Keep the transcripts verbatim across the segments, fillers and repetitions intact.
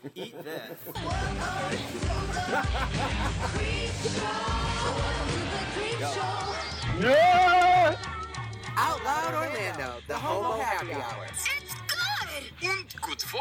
Eat that. Yeah! Out Loud Orlando, the Homo Happy Hour. It's good! Und good for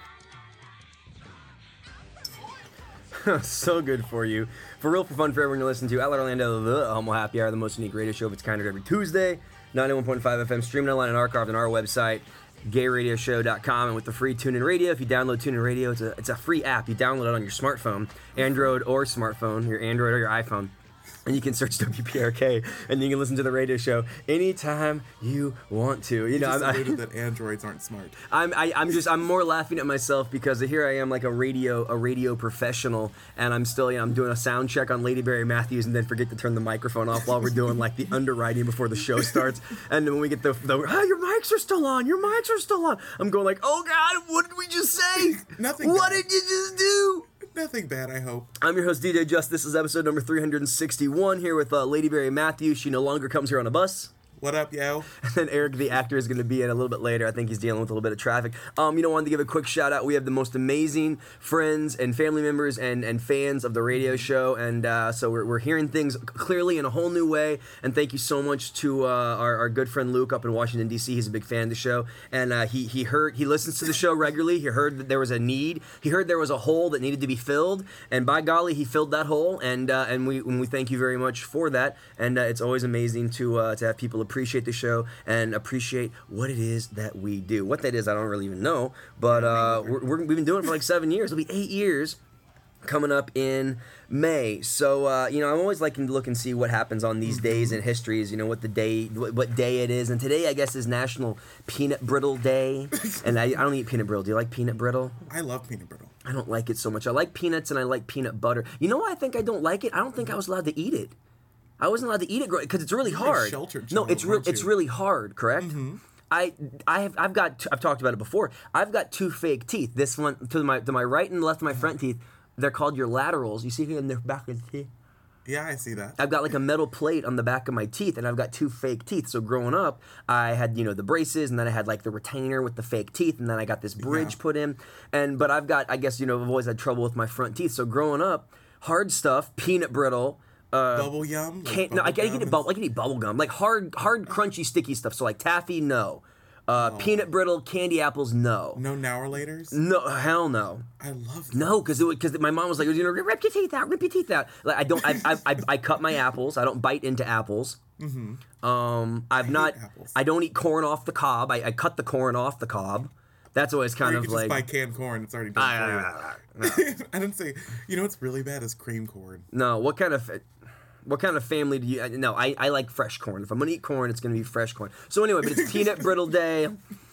you. So good for you. For real, for fun, for everyone to listen to. Out Loud Orlando, the Homo Happy Hour, the most unique radio show of its kind every Tuesday. ninety-one point five F M, streaming online and archived on our website, gay radio show dot com, and with the free TuneIn Radio. If you download TuneIn Radio, it's a, it's a free app. You download it on your smartphone, Android or smartphone, your Android or your iPhone. And you can search W P R K, and you can listen to the radio show anytime you want to. You, You know, just I'm, alluded that androids aren't smart. I'm, I, I'm just, I'm more laughing at myself because here I am, like a radio, a radio professional, and I'm still, you know, I'm doing a sound check on Lady Berry Matthews, and then forget to turn the microphone off while we're doing like the underwriting before the show starts. And then when we get the, the oh, your mics are still on, your mics are still on. I'm going like, oh God, what did we just say? Nothing What bad. did you just do? Nothing bad, I hope. I'm your host, D J Just. This is episode number three hundred sixty-one here with uh, Lady Berry Matthews. She no longer comes here on a bus. What up, yo? And then Eric, the actor, is going to be in a little bit later. I think he's dealing with a little bit of traffic. Um, you know, wanted to give a quick shout out. We have the most amazing friends and family members and, and fans of the radio show, and uh, so we're, we're hearing things clearly in a whole new way. And thank you so much to uh, our, our good friend Luke up in Washington D C. He's a big fan of the show, and uh, he he heard he listens to the show regularly. He heard that there was a need. He heard there was a hole that needed to be filled, and by golly, he filled that hole. And uh, and we and we thank you very much for that. And uh, it's always amazing to uh, to have people appreciate the show and appreciate what it is that we do. What that is, I don't really even know, but uh, we're, we're, we've been doing it for like seven years. It'll be eight years coming up in May. So, uh, you know, I'm always liking to look and see what happens on these days in histories, you know, what the day, what, what day it is. And today, I guess, is National Peanut Brittle Day. And I, I don't eat peanut brittle. Do you like peanut brittle? I love peanut brittle. I don't like it so much. I like peanuts and I like peanut butter. You know why I think I don't like it? I don't think I was allowed to eat it. I wasn't allowed to eat it because it's really You're a hard. sheltered No, child, it's real. aren't you? It's really hard. Correct. Mm-hmm. I I have I've got I've talked about it before. I've got two fake teeth. This one to my to my right and left of my front teeth. They're called your laterals. You see them in the back of the teeth. Yeah, I see that. I've got like a metal plate on the back of my teeth, and I've got two fake teeth. So growing up, I had, you know, the braces, and then I had like the retainer with the fake teeth, and then I got this bridge Yeah. put in. And but I've got, I guess, you know, I've always had trouble with my front teeth. So growing up, hard stuff, peanut brittle. Uh, Bubble yum? Like can't no, I bubble can gum eat and- bubble. I can eat bubble gum, like hard, hard, crunchy, sticky stuff. So like taffy, no. Uh, Peanut brittle, candy apples, no. No now or laters? No, hell no. I love that. No, because because my mom was like, you know, rip your teeth out, rip your teeth out. Like I don't, I I, I, I cut my apples. I don't bite into apples. Mm-hmm. Um, I've hate not. apples. I don't eat corn off the cob. I, I cut the corn off the cob. That's always Or kind you of could like. just buy canned corn. It's already done I, for you. I didn't say. You know what's really bad is cream corn. no, what kind of. What kind of family do you? No, I, I like fresh corn. If I'm gonna eat corn, it's gonna be fresh corn. So anyway, but it's Peanut Brittle Day,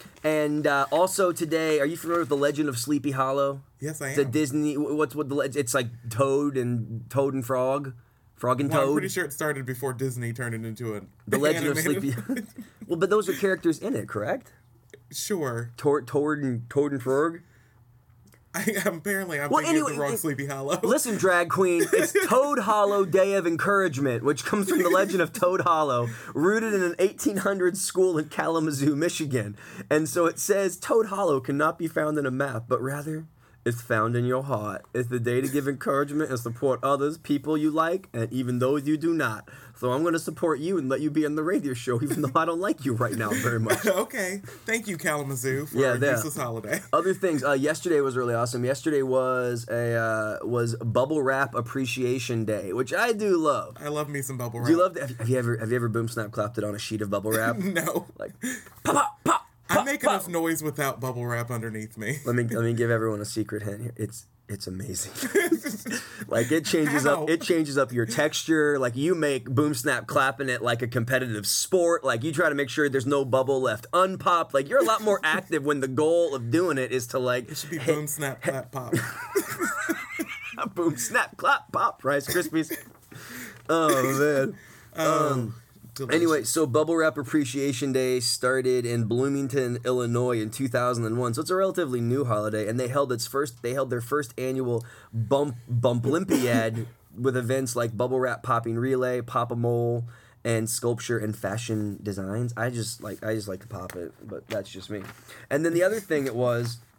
and uh, also today, are you familiar with the Legend of Sleepy Hollow? Yes, I am. It's a Disney. What's what the? leg- It's like Toad and Toad and Frog, Frog and Well, I'm Toad. pretty sure it started before Disney turned it into a The Legend of animated- Sleepy. Well, but those are characters in it, correct? Sure. Toad, Toad and Toad and Frog. I, apparently, I'm Well, thinking anyway, of the wrong it- Sleepy Hollow. Listen, drag queen, it's Toad Hollow Day of Encouragement, which comes from the legend of Toad Hollow, rooted in an eighteen hundreds school in Kalamazoo, Michigan. And so it says Toad Hollow cannot be found in a map, but rather it's found in your heart. It's the day to give encouragement and support others, people you like, and even those you do not. So I'm going to support you and let you be on the radio show, even though I don't like you right now very much. Okay. Thank you, Kalamazoo, for Yeah, our there. useless holiday. Other things. Uh, yesterday was really awesome. Yesterday was a uh, was Bubble Wrap Appreciation Day, which I do love. I love me some bubble wrap. Do you love that? Have you ever have you ever boom snap clapped it on a sheet of bubble wrap? No. Like pop pop pop. I pop, make pop. enough noise without bubble wrap underneath me. Let me let me give everyone a secret hint here. It's it's amazing. Like it changes Ow. up it changes up your texture. Like you make boom snap clapping it like a competitive sport. Like you try to make sure there's no bubble left unpopped. Like you're a lot more active when the goal of doing it is to like It should be boom, snap, clap, pop. boom snap clap pop Rice Krispies. Oh man. Um, delicious. Anyway, so Bubble Wrap Appreciation Day started in Bloomington, Illinois in two thousand one. So it's a relatively new holiday, and they held its first they held their first annual Bump Bump Olympiad with events like bubble wrap popping relay, pop-a-mole, and sculpture and fashion designs. I just like I just like to pop it, but that's just me. And then the other thing it was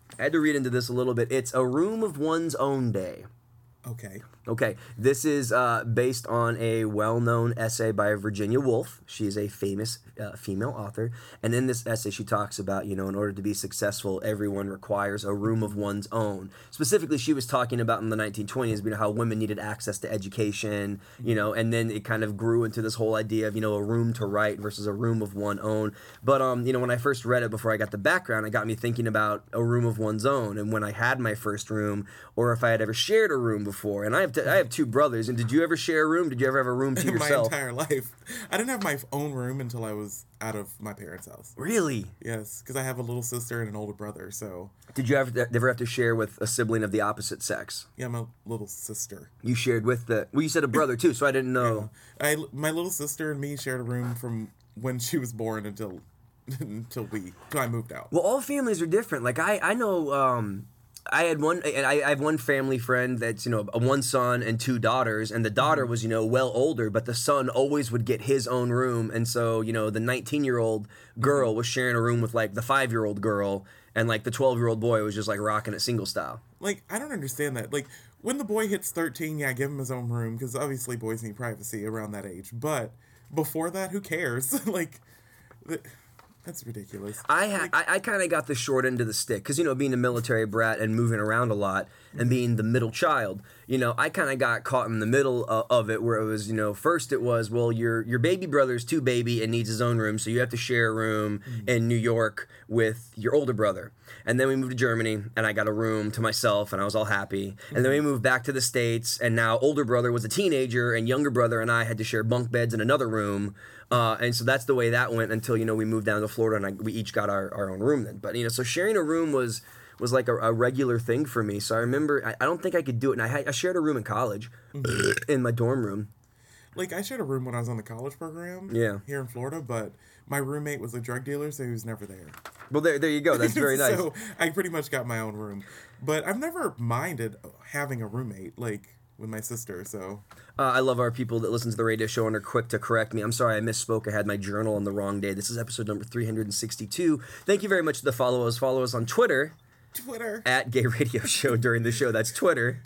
I had to read into this a little bit. It's a room of one's own day. Okay. Okay, this is uh, based on a well-known essay by Virginia Woolf. She is a famous uh, female author, and in this essay she talks about, you know, in order to be successful, everyone requires a room of one's own. Specifically, she was talking about in the nineteen twenties, you know, how women needed access to education, you know, and then it kind of grew into this whole idea of, you know, a room to write versus a room of one's own. But, um, you know, when I first read it before I got the background, it got me thinking about a room of one's own, and when I had my first room, or if I had ever shared a room before, and I have I have two brothers, and did you ever share a room? Did you ever have a room to yourself? My entire life. I didn't have my own room until I was out of my parents' house. Really? Yes, because I have a little sister and an older brother, so... Did you ever, ever have to share with a sibling of the opposite sex? Yeah, my little sister. You shared with the... Well, you said a brother, too, so I didn't know. Yeah. I, my little sister and me shared a room from when she was born until until we... until I moved out. Well, all families are different. Like, I, I know... Um, I had one, and I, I have one family friend that's, you know, one son and two daughters, and the daughter was, you know, well older, but the son always would get his own room, and so, you know, the nineteen-year-old girl was sharing a room with, like, the five-year-old girl, and, like, the twelve-year-old boy was just, like, rocking it single style. Like, I don't understand that. Like, when the boy hits thirteen, yeah, give him his own room, because obviously boys need privacy around that age, but before that, who cares? Like... The, That's ridiculous. I ha- like, I, I kind of got the short end of the stick because, you know, being a military brat and moving around a lot and being the middle child, you know, I kind of got caught in the middle uh, of it where it was, you know, first it was, well, your your baby brother's too baby and needs his own room, so you have to share a room mm-hmm. in New York with your older brother. And then we moved to Germany, and I got a room to myself, and I was all happy. Mm-hmm. And then we moved back to the States, and now older brother was a teenager, and younger brother and I had to share bunk beds in another room. Uh, and so that's the way that went until, you know, we moved down to Florida, and I, we each got our, our own room then. But, you know, so sharing a room was was like a, a regular thing for me. So I remember, I, I don't think I could do it. And I, had, I shared a room in college, mm-hmm. in my dorm room. Like, I shared a room when I was on the college program yeah. here in Florida, but my roommate was a drug dealer, so he was never there. Well, there there you go. That's very nice. So I pretty much got my own room. But I've never minded having a roommate, like, with my sister, so... Uh, I love our people that listen to the radio show and are quick to correct me. I'm sorry I misspoke. I had my journal on the wrong day. This is episode number three hundred sixty-two. Thank you very much to the followers. Follow us on Twitter. Twitter. At Gay Radio Show during the show. That's Twitter.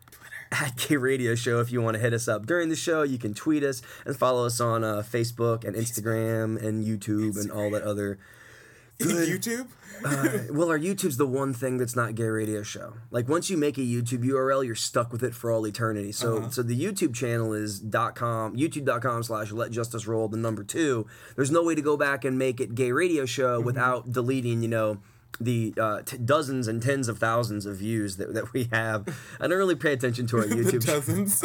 At Gay Radio Show. If you want to hit us up during the show, you can tweet us and follow us on uh, Facebook and Instagram and YouTube Instagram. And all that other good... YouTube? uh, well, our YouTube's the one thing that's not Gay Radio Show. Like, once you make a YouTube U R L, you're stuck with it for all eternity. So uh-huh. so the YouTube channel is dot com, youtube.com slash let justice roll, the number two. There's no way to go back and make it Gay Radio Show mm-hmm. without deleting, you know, the uh, t- dozens and tens of thousands of views that, that we have. I don't really pay attention to our YouTube. Dozens.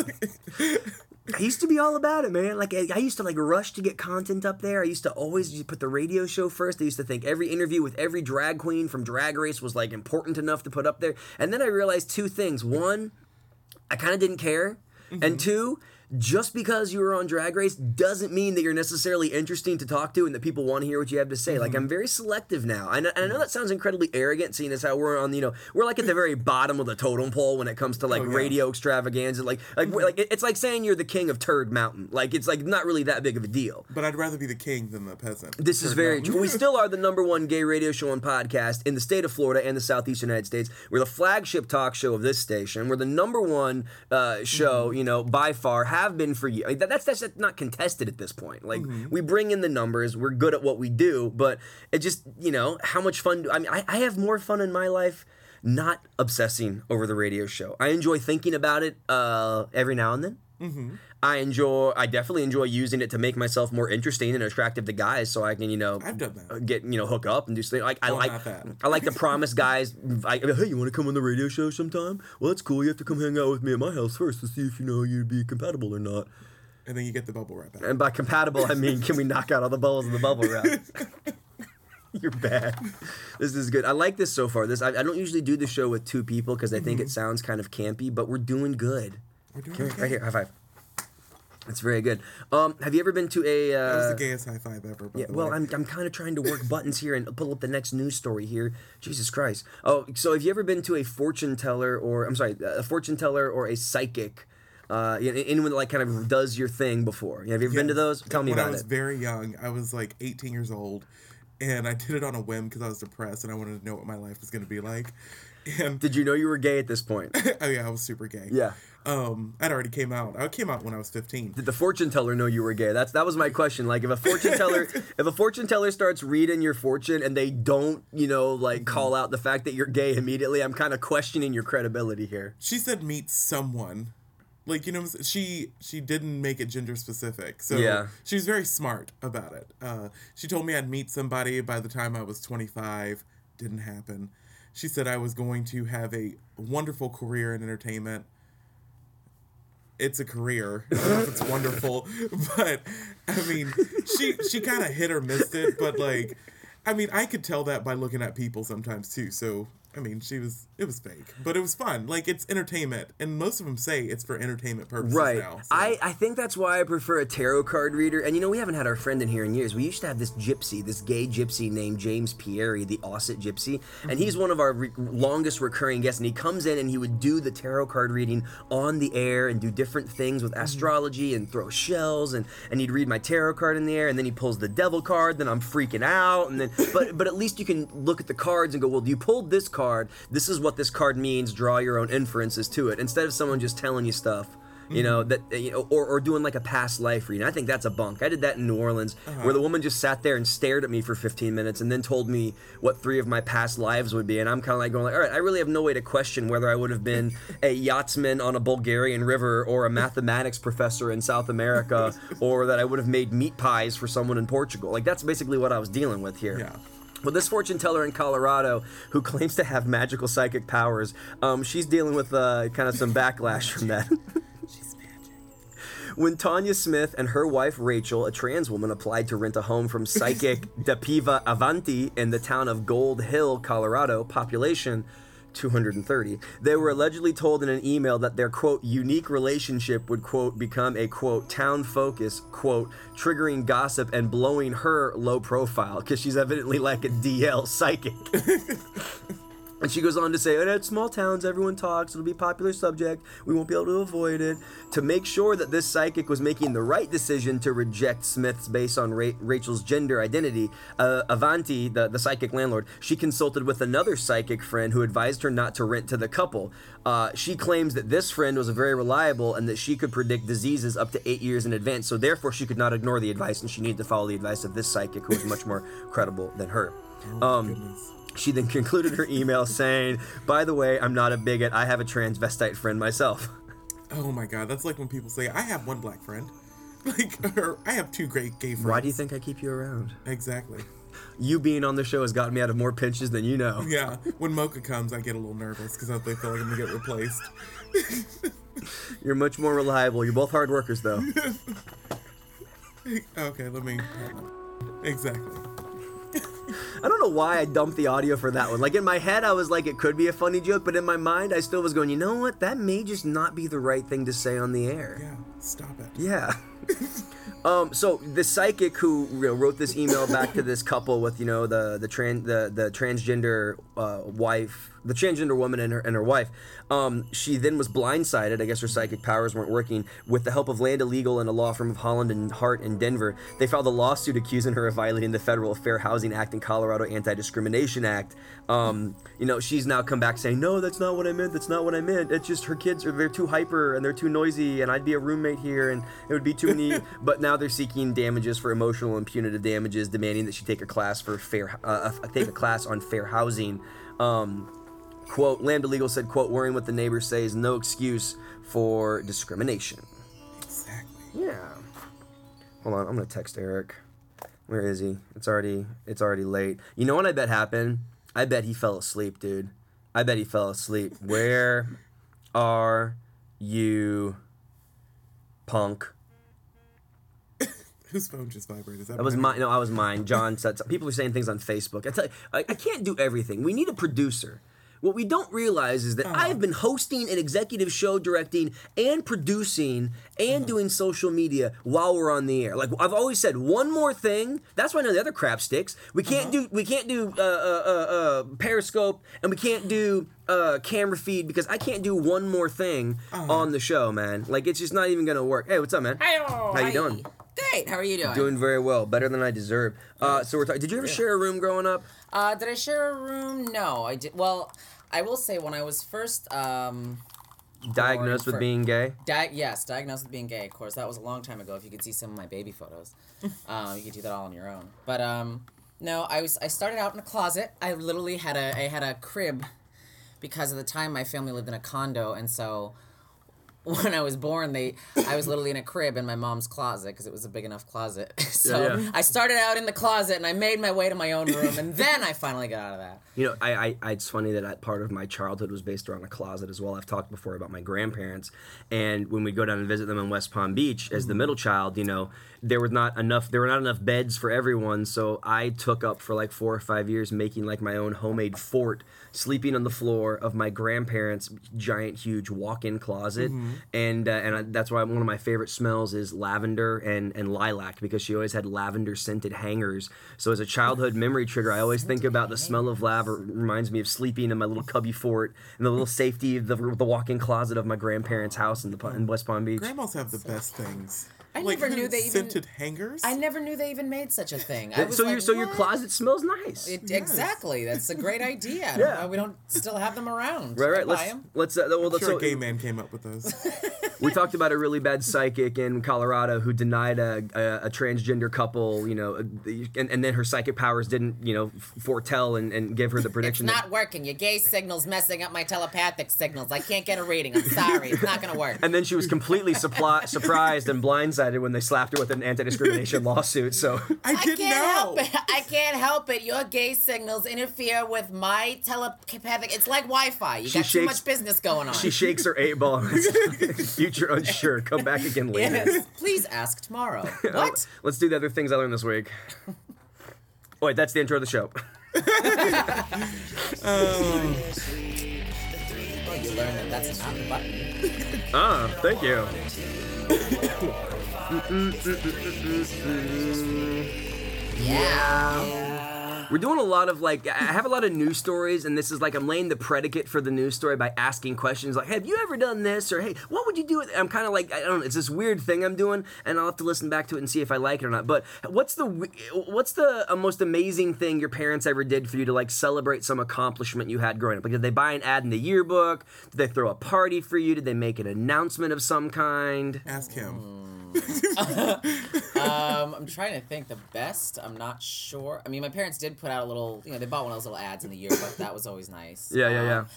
I used to be all about it, man. Like, I, I used to, like, rush to get content up there. I used to always put the radio show first. I used to think every interview with every drag queen from Drag Race was, like, important enough to put up there. And then I realized two things. One, I kind of didn't care. Mm-hmm. And two, just because you were on Drag Race doesn't mean that you're necessarily interesting to talk to and that people want to hear what you have to say. Mm-hmm. Like, I'm very selective now. And I, I know that sounds incredibly arrogant, seeing as how we're on, you know, we're like at the very bottom of the totem pole when it comes to, like, oh, yeah. radio extravaganza. Like, like, mm-hmm. like, it's like saying you're the king of Turd Mountain. Like, it's, like, not really that big of a deal. But I'd rather be the king than the peasant. This Turd is very Mountain. True. We still are the number one gay radio show and podcast in the state of Florida and the southeast United States. We're the flagship talk show of this station. We're the number one uh, show, mm-hmm. you know, by far, have been for years. I mean, That's, that's not contested at this point. Like, mm-hmm. we bring in the numbers, we're good at what we do, but it just, you know, how much fun do I mean, I, I have more fun in my life not obsessing over the radio show. I enjoy thinking about it uh, every now and then. Mm-hmm. I enjoy, I definitely enjoy using it to make myself more interesting and attractive to guys, so I can, you know, I've done that. Get, you know, hook up and do something. Like, I well, like, I like to promise guys, I, hey, you want to come on the radio show sometime? Well, that's cool. You have to come hang out with me at my house first to see if, you know, you'd be compatible or not. And then you get the bubble wrap out. And by compatible, I mean, can we knock out all the bubbles in the bubble wrap? You're bad. This is good. I like this so far. This I, I don't usually do the show with two people because I mm-hmm. think it sounds kind of campy, but we're doing good. We're doing here, okay. Right here, high five. That's very good. Um, have you ever been to a... Uh, that was the gayest high five ever, by yeah, the well, way. I'm, I'm kind of trying to work buttons here and pull up the next news story here. Jesus Christ. Oh, so have you ever been to a fortune teller or... I'm sorry, a fortune teller or a psychic... Uh, anyone that, like, kind of does your thing before. Have you ever yeah. been to those? Tell me when about it. When I was very young, I was like eighteen years old, and I did it on a whim because I was depressed and I wanted to know what my life was going to be like. And Did you know you were gay at this point? oh yeah, I was super gay. Yeah. Um, I'd already came out. I came out when I was fifteen. Did the fortune teller know you were gay? That's that was my question. Like, if a fortune teller, if a fortune teller starts reading your fortune and they don't, you know, like call out the fact that you're gay immediately, I'm kind of questioning your credibility here. She said meet someone. Like, you know, she she didn't make it gender specific. So Yeah. she was very smart about it. Uh, she told me I'd meet somebody by the time I was twenty-five. Didn't happen. She said I was going to have a wonderful career in entertainment. It's a career. I don't know if it's wonderful, but I mean, she she kind of hit or missed it. But like, I mean, I could tell that by looking at people sometimes too. So I mean, she was it was fake, but it was fun. Like, it's entertainment, and most of them say it's for entertainment purposes Right. now. So. I, I think that's why I prefer a tarot card reader. And, you know, we haven't had our friend in here in years. We used to have this gypsy, this gay gypsy named James Pieri, the Osset gypsy. And he's one of our re- longest recurring guests. And he comes in and he would do the tarot card reading on the air and do different things with astrology and throw shells. And, and he'd read my tarot card in the air. And then he pulls the devil card. Then I'm freaking out. And then, but, but at least you can look at the cards and go, well, you pulled this card. This is what this card means. Draw your own inferences to it. Instead of someone just telling you stuff. You know, that, you know, or, or doing like a past life reading. I think that's a bunk. I did that in New Orleans, uh-huh. where the woman just sat there and stared at me for fifteen minutes and then told me what three of my past lives would be. And I'm kind of like going like, all right, I really have no way to question whether I would have been a yachtsman on a Bulgarian river or a mathematics professor in South America, or that I would have made meat pies for someone in Portugal. Like, that's basically what I was dealing with here. Yeah. But this fortune teller in Colorado, who claims to have magical psychic powers, um, she's dealing with uh, kind of some backlash from that. She's magic. When Tanya Smith and her wife Rachel, a trans woman, applied to rent a home from psychic Dapiva Avanti in the town of Gold Hill, Colorado, population two hundred thirty, they were allegedly told in an email that their, quote, unique relationship would, quote, become a, quote, town focus, quote, triggering gossip and blowing her low profile, because she's evidently like a D L psychic. And she goes on to say, at small towns, everyone talks. It'll be a popular subject. We won't be able to avoid it. To make sure that this psychic was making the right decision to reject Smith's based on Ra- Rachel's gender identity, uh, Avanti, the, the psychic landlord, she consulted with another psychic friend who advised her not to rent to the couple. Uh, she claims that this friend was very reliable and that she could predict diseases up to eight years in advance. So therefore, she could not ignore the advice, and she needed to follow the advice of this psychic who was much more credible than her. Oh, Um, goodness. She then concluded her email saying, by the way, I'm not a bigot. I have a transvestite friend myself. Oh my god, that's like when people say, I have one black friend. Like, or I have two great gay friends. Why do you think I keep you around? Exactly. You being on the show has gotten me out of more pinches than you know. Yeah, when Mocha comes, I get a little nervous because they feel like I'm going to get replaced. You're much more reliable. You're both hard workers, though. Okay, let me... Exactly. I don't know why I dumped the audio for that one. Like, in my head, I was like, it could be a funny joke, but in my mind, I still was going, you know what? That may just not be the right thing to say on the air. Yeah, stop it. Yeah. um, so the psychic who you know, wrote this email back to this couple with, you know, the the trans the, the transgender uh, wife, the transgender woman and her and her wife, um, she then was blindsided. I guess her psychic powers weren't working. With the help of Land Illegal and a law firm of Holland and Hart in Denver, they filed a lawsuit accusing her of violating the Federal Fair Housing Act and Colorado Anti-Discrimination Act. Um, you know, she's now come back saying, no, that's not what I meant. That's not what I meant. It's just her kids are they're too hyper and they're too noisy, and I'd be a roommate here, and it would be too many. But now they're seeking damages for emotional and punitive damages, demanding that she take a class for fair, uh, take a class on fair housing. Um, quote, Lambda Legal said, quote, worrying what the neighbors say is no excuse for discrimination. Exactly. Yeah. Hold on, I'm gonna text Eric. Where is he? It's already it's already late. You know what I bet happened? I bet he fell asleep, dude. I bet he fell asleep. Where are you, punk? Whose phone just vibrated? Is that That was mine? mine. No, I was mine. John said something. People are saying things on Facebook. I tell you, I, I can't do everything. We need a producer. What we don't realize is that Uh-huh. I've been hosting an executive show, directing and producing and doing social media while we're on the air. Like I've always said, one more thing. That's why none of the other crap sticks. We can't do we can't do uh, uh, uh, uh, Periscope, and we can't do uh, camera feed because I can't do one more thing on the show, man. Like it's just not even gonna work. Hey, what's up, man? Hi-yo. How you doing? Great. How are you doing? Doing very well, better than I deserve. Uh, so we're talking. Did you ever share a room growing up? Uh, did I share a room? No, I did. Well, I will say when I was first um, Diagnosed with for- being gay? Di- yes, diagnosed with being gay. Of course, that was a long time ago. If you could see some of my baby photos, um, you could do that all on your own. But um, no, I was. I started out in a closet. I literally had a. I had a crib, because at the time my family lived in a condo, and so when I was born, they I was literally in a crib in my mom's closet because it was a big enough closet. So Yeah, yeah. I started out in the closet, and I made my way to my own room, and then I finally got out of that. You know, I, I, I it's funny that I, part of my childhood was based around a closet as well. I've talked before about my grandparents, and when we go down and visit them in West Palm Beach, as the middle child, you know, there was not enough. There were not enough beds for everyone, so I took up for like four or five years making like my own homemade fort, sleeping on the floor of my grandparents' giant, huge walk-in closet, and uh, and I, that's why one of my favorite smells is lavender and and lilac, because she always had lavender scented hangers. So as a childhood memory trigger, I always think about the smell of lavender. Reminds me of sleeping in my little cubby fort in the little safety of the, the walk-in closet of my grandparents' house in the in West Palm Beach. Grandmas have the best things. I like, never knew they even- scented hangers. I never knew they even made such a thing. I was so like, your so your "What?" closet smells nice. It, Exactly. That's a great idea. I don't Yeah. know why we don't still have them around. Right, right. I'd buy Let's 'em. let's uh, well, I'm let's sure so, a gay man came up with those. we talked about a really bad psychic in Colorado who denied a, a, a transgender couple, you know, and, and then her psychic powers didn't, you know, foretell and, and give her the It's prediction. not working. Your gay signal's messing up my telepathic signals. I can't get a reading. I'm sorry. It's not going to work. And then she was completely suppli- surprised and blindsided when they slapped her with an anti-discrimination lawsuit. So I I didn't can't know. help it. I can't help it. Your gay signals interfere with my telepathic. It's like Wi-Fi. You She got too shakes- much business going on. she shakes her eight ball. Future unsure. Come back again later. Yes. Please ask tomorrow. What? Let's do the other things I learned this week. Wait, that's the intro of the show. Oh, you learned that that's not the button. Ah, thank you. Yeah. We're doing a lot of like, I have a lot of news stories, and this is like I'm laying the predicate for the news story by asking questions like, hey, have you ever done this? Or hey, what would you do? With it? I'm kind of like, I don't know, it's this weird thing I'm doing, and I'll have to listen back to it and see if I like it or not. But what's the what's the uh, most amazing thing your parents ever did for you to like celebrate some accomplishment you had growing up? Like, did they buy an ad in the yearbook? Did they throw a party for you? Did they make an announcement of some kind? Ask him. Um, I'm trying to think the best. I'm not sure. I mean, my parents did put out a little, you know, they bought one of those little ads in the yearbook. That was always nice. Yeah, yeah, yeah. Um,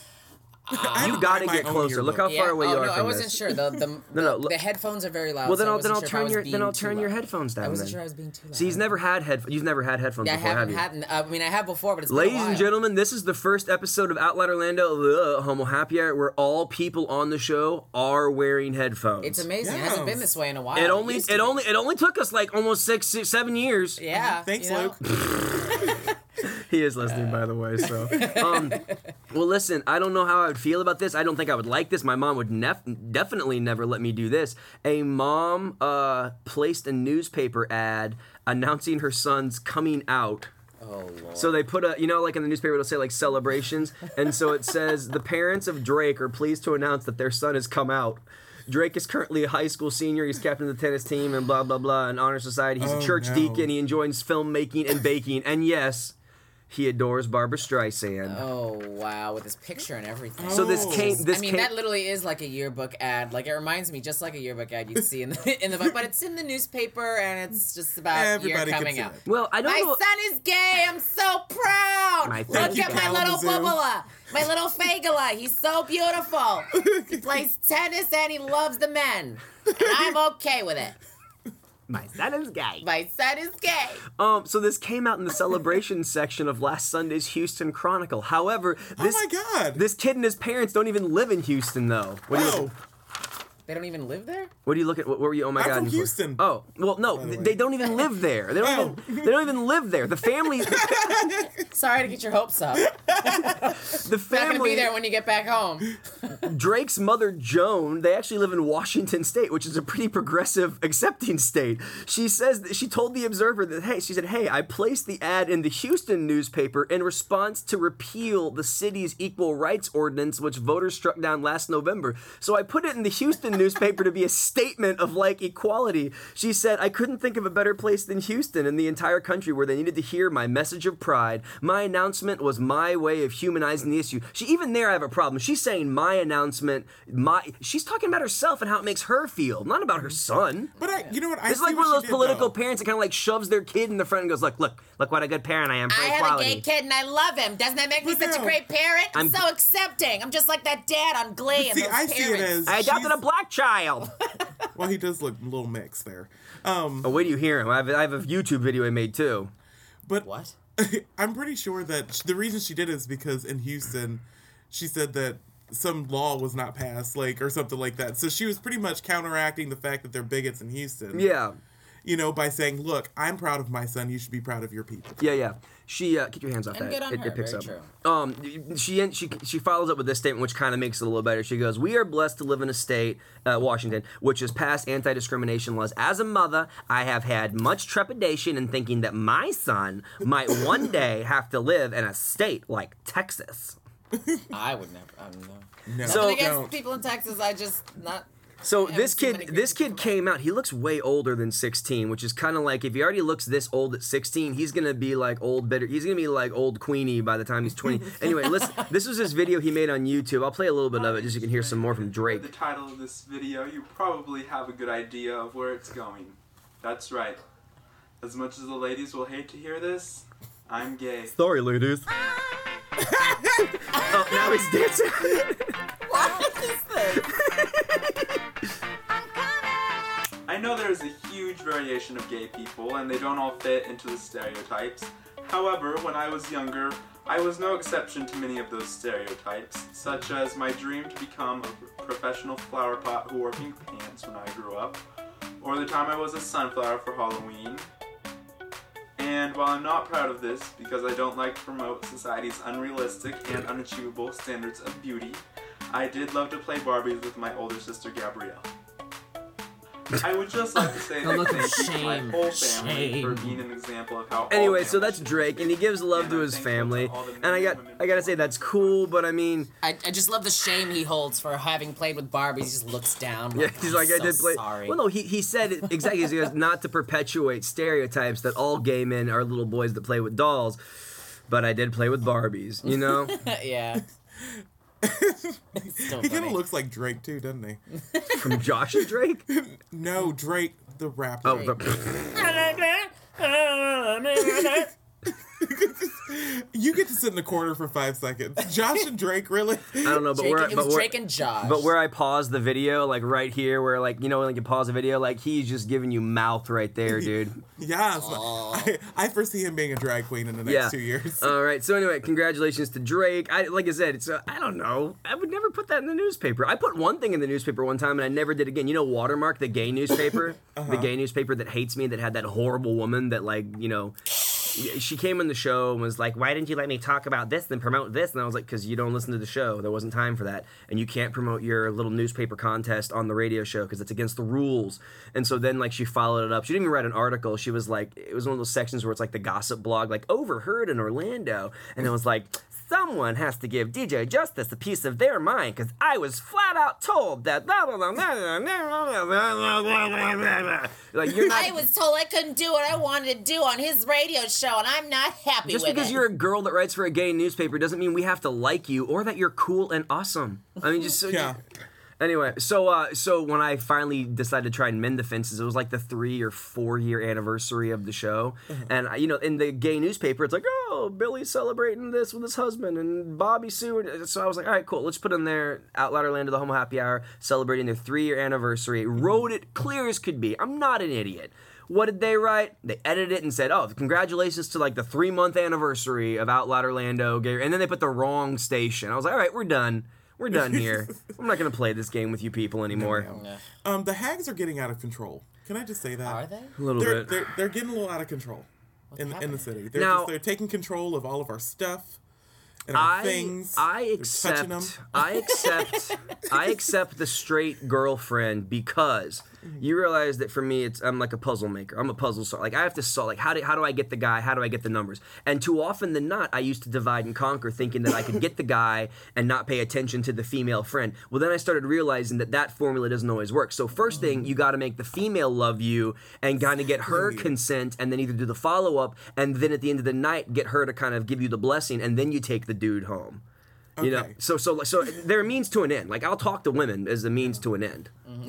I You got to buy get my own closer. Look how yearbook. far yeah. away oh, you are no, from I wasn't this. sure. The the, No, the, no, look- the headphones are very loud. Well, then so I I'll then wasn't I'll sure if I turn was your being then I'll too turn your loud. headphones down. I wasn't then. sure I was being too loud. See, he's never had head. You've never had headphones Yeah, I before, haven't have you? had. Uh, I mean, I have before, but it's been a Ladies while. and gentlemen, this is the first episode of Outlet Orlando, the Homo Happy Hour, where all people on the show are wearing headphones. It's amazing. It hasn't been Yes. this way in a while. It only used it to be. only it only took us like almost six, six seven years. Yeah. Thanks, you know? Luke. He is listening, by the way. So, um, well, listen, I don't know how I would feel about this. I don't think I would like this. My mom would nef- definitely never let me do this. A mom uh, placed a newspaper ad announcing her son's coming out. Oh Lord. So they put a, you know, like in the newspaper, it'll say like celebrations. And so it says, the parents of Drake are pleased to announce that their son has come out. Drake is currently a high school senior. He's captain of the tennis team and blah, blah, blah, and honor society. He's Oh, a church no. deacon. He enjoys filmmaking and baking. And yes, he adores Barbra Streisand. Oh wow, with his picture and everything. So this Oh. came, this I mean, came, that literally is like a yearbook ad. Like, it reminds me just like a yearbook ad you'd see in the in the book, but it's in the newspaper and it's just about Everybody you're can coming see out. it. well, I don't My know. son is gay. I'm so proud. My Look thank you, at my little Kalamazoo. bubula, my little fagula. He's so beautiful. He plays tennis and he loves the men, and I'm okay with it. My son is gay. My son is gay. Um, so this came out in the celebration section of last Sunday's Houston Chronicle. However, this Oh my God. this kid and his parents don't even live in Houston, though. What do you Oh, They don't even live there. What do you look at? What, what were you? Oh my I'm god! from in- Houston. Oh well, no, the th- way. they don't even live there. They don't Oh. even. They don't even live there. The family. Sorry to get your hopes up. The Not gonna family. be there when you get back home. Drake's mother, Joan, they actually live in Washington State, which is a pretty progressive, accepting state. She says that she told the Observer that, hey, she said, hey, I placed the ad in the Houston newspaper in response to repeal the city's equal rights ordinance, which voters struck down last November. So I put it in the Houston the newspaper to be a statement of like equality. She said, I couldn't think of a better place than Houston in the entire country where they needed to hear my message of pride. My announcement was my way of humanizing the issue. She even there I have a problem. She's saying my announcement, my she's talking about herself and how it makes her feel, not about her son. But I, you know what? I It's see like what one of she those did, political though. parents that kind of like shoves their kid in the front and goes, look, look, look what a good parent I am for I have equality. a gay kid and I love him. Doesn't that make me But such a no. great parent? I'm, I'm- so accepting. I'm just like that dad on Glee and See, those I parents. see it as I adopted she's- a black child. Well, he does look a little mixed there. Um, Oh, wait do you hear him? I have, I have a YouTube video I made too. but What? I'm pretty sure that sh- the reason she did it is because in Houston, she said that some law was not passed, like, or something like that. So she was pretty much counteracting the fact that they're bigots in Houston. Yeah. You know, by saying, look, I'm proud of my son. You should be proud of your people. Yeah, yeah. She uh, keep your hands off And that. good on it, her, it picks very up. true. Um, she she she follows up with this statement, which kind of makes it a little better. She goes, "We are blessed to live in a state, uh, Washington, which has passed anti-discrimination laws. As a mother, I have had much trepidation in thinking that my son might one day have to live in a state like Texas." I would never. Um, no. No, So- Nothing against don't. people in Texas. I just not. So I this haven't seen many kid, great this people kid from came out. He looks way older than sixteen, which is kind of like if he already looks this old at sixteen, he's gonna be like old bitter. He's gonna be like old Queenie by the time he's twenty. Anyway, listen. This was his video he made on YouTube. I'll play a little bit of it just so you can hear some more from The Drake. title of this video, you probably have a good idea of where it's going. That's right. As much as the ladies will hate to hear this, I'm gay. Sorry, ladies. Oh, now he's dancing. What is this? I know there's a huge variation of gay people, and they don't all fit into the stereotypes. However, when I was younger, I was no exception to many of those stereotypes, such as my dream to become a professional flower pot who wore pink pants when I grew up, or the time I was a sunflower for Halloween. And while I'm not proud of this, because I don't like to promote society's unrealistic and unachievable standards of beauty, I did love to play Barbies with my older sister Gabrielle. I would just like to say that look of thank you to my shame. whole family for Shame. being an example of how all Anyway, so families that's should Drake, be. and he gives love And to I'm his thankful family. to all the men And I got, and women I gotta say that's cool, but I mean, I, I just love the shame he holds for having played with Barbies. He just looks down. yeah, he's like, "I'm I did so play. Sorry. Well, no, he he said it exactly. He goes, not to perpetuate stereotypes that all gay men are little boys that play with dolls, but I did play with Barbies. You know. yeah. Still He kind funny. of looks like Drake, too, doesn't he? From Josh and Drake? No, Drake, the rapper. Oh, the, You get to sit in the corner for five seconds. Josh and Drake, really? I don't know, but Drake, where, it but was where, Drake and Josh. but where I pause the video, like right here, where like you know, like you pause the video, like he's just giving you mouth right there, dude. Yeah, so I, I foresee him being a drag queen in the next Yeah. two years. All right. So anyway, congratulations to Drake. I like I said, it's uh, I don't know. I would never put that in the newspaper. I put one thing in the newspaper one time, and I never did again. You know, Watermark, the gay newspaper, the gay newspaper that hates me, that had that horrible woman that like you know. She came on the show and was like, why didn't you let me talk about this and promote this? And I was like, because you don't listen to the show. There wasn't time for that. And you can't promote your little newspaper contest on the radio show because it's against the rules. And so then, like, she followed it up. She didn't even write an article. She was like, it was one of those sections where it's like the gossip blog, like, overheard in Orlando. And it was like, someone has to give D J Justice a piece of their mind because I was flat out told that. Blah, blah, blah, blah, blah, blah, blah, blah, blah. Like, you're not. I was told I couldn't do what I wanted to do on his radio show, and I'm not happy Just with because it. you're a girl that writes for a gay newspaper doesn't mean we have to like you or that you're cool and awesome. I mean, just so Yeah. Anyway, so uh, so when I finally decided to try and mend the fences, it was like the three or four year anniversary of the show, and uh, you know, in the gay newspaper, it's like, oh, Billy's celebrating this with his husband, and Bobby Sue. And so I was like, all right, cool, let's put in there Out Loud Orlando, the Homo Happy Hour, celebrating their three year anniversary. Wrote it clear as could be. I'm not an idiot. What did they write? They edited it and said, oh, congratulations to like the three month anniversary of Out Loud Orlando, gay, and then they put the wrong station. I was like, all right, we're done. We're done here. I'm not going to play this game with you people anymore. Yeah. Um, the hags are getting out of control. Can I just say that? Are they? A little They're, bit. they're, they're getting a little out of control in, in the happening? city. They're, Now- just, they're taking control of all of our stuff. and our I things. I They're touching them. accept I accept I accept the straight girlfriend because you realize that for me it's I'm like a puzzle maker. I'm a puzzle solver. Like I have to solve like how do how do I get the guy? How do I get the numbers? And too often than not, I used to divide and conquer, thinking that I could get the guy and not pay attention to the female friend. Well, then I started realizing that that formula doesn't always work. So first thing, you got to make the female love you and kind of get her consent, and then either do the follow up, and then at the end of the night get her to kind of give you the blessing, and then you take the dude home. You know, Okay. so so so there are means to an end. Like I'll talk to women as a means to an end.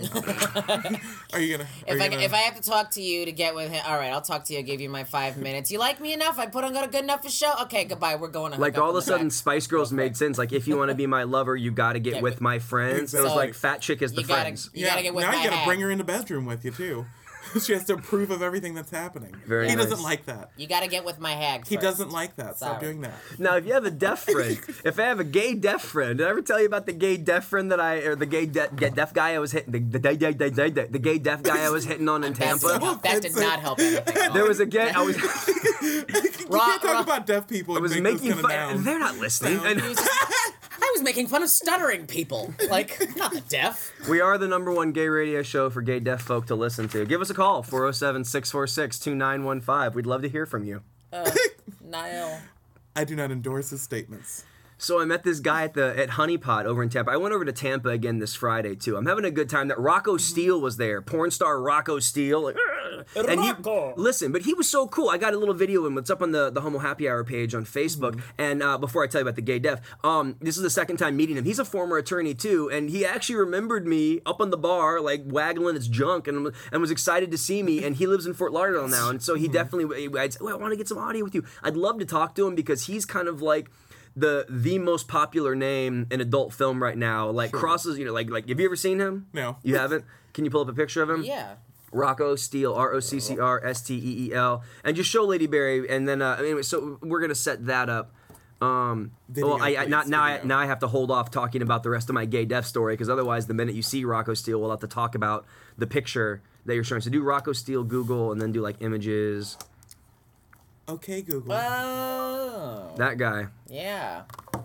Are you gonna? Are If you I gonna, if I have to talk to you to get with him, all right, I'll talk to you. I'll give you my five minutes. You like me enough? I put on a good enough a show. Okay, goodbye. We're going to Like hook up all on of a the sudden, back. Spice Girls made sense. Like if you want to be my lover, you got to get Get with with- my friends. It was Exactly. like fat chick is the You gotta- friends. You gotta get with now my you gotta hag. bring her in the bedroom with you too. She has to approve of everything that's happening. Very he nice. doesn't like that. You got to get with my hag. He first. doesn't like that. Stop Sorry. doing that. Now, if you have a deaf friend, if I have a gay deaf friend, did I ever tell you about the gay deaf friend that I, or the gay de- de- deaf guy I was hitting, the, the, the, the, the, the, the gay deaf guy I was hitting on in That did, Tampa? not, that did not help anything. at all. There was a gay, I was, You can't Rock- talk rock- about deaf people. I And was make making those kind fun. of They're not listening. Sound. And He was just- I was making fun of stuttering people. Like, not the deaf. we are the number one gay radio show for gay deaf folk to listen to. Give us a call, four oh seven, six four six, two nine one five. We'd love to hear from you. Niall. I do not endorse his statements. So I met this guy at the at Honeypot over in Tampa. I went over to Tampa again this Friday too. I'm having a good time. That Rocco Steele was there, porn star Rocco Steele. Like, "Ugh." and he listen, but he was so cool. I got a little video of him. It's up on the the Homo Happy Hour page on Facebook. And uh, before I tell you about the gay deaf, um, this is the second time meeting him. He's a former attorney too, and he actually remembered me up on the bar, like waggling his junk, and and was excited to see me. And he lives in Fort Lauderdale now, and so he definitely. I'd say, well, I want to get some audio with you. I'd love to talk to him because he's kind of like. the the most popular name in adult film right now, like crosses, you know, like like have you ever seen him? No. You haven't? Can you pull up a picture of him? Yeah. Rocco Steele, R O C C R S T E E L, and just show Lady Berry, and then uh, anyway, so we're gonna set that up. Um, Video, well, I, I please, not now I video. now I have to hold off talking about the rest of my gay deaf story because otherwise, the minute you see Rocco Steele, we'll have to talk about the picture that you're showing. So do Rocco Steele Google, and then do like images. Okay, Google. Oh. That guy. Yeah.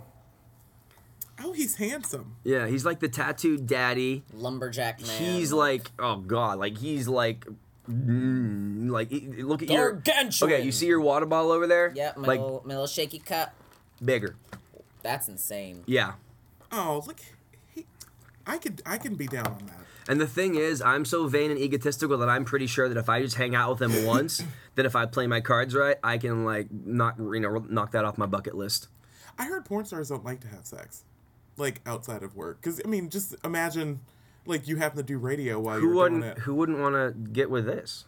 Oh, he's handsome. Yeah, he's like the tattooed daddy. Lumberjack man. He's like, oh god, like he's like, mm, like he- look at your. Gargantuan. Okay, you see your water bottle over there? Yep, my, like little, my little shaky cup. bigger. That's insane. Yeah. Oh, look. He, I could. I can be down on that. And the thing is, I'm so vain and egotistical that I'm pretty sure that if I just hang out with him once, that if I play my cards right, I can like knock you know knock that off my bucket list. I heard porn stars don't like to have sex, like outside of work. Because I mean, just imagine, like you happen to do radio while Who you're doing wouldn't it. Who wouldn't want to get with this?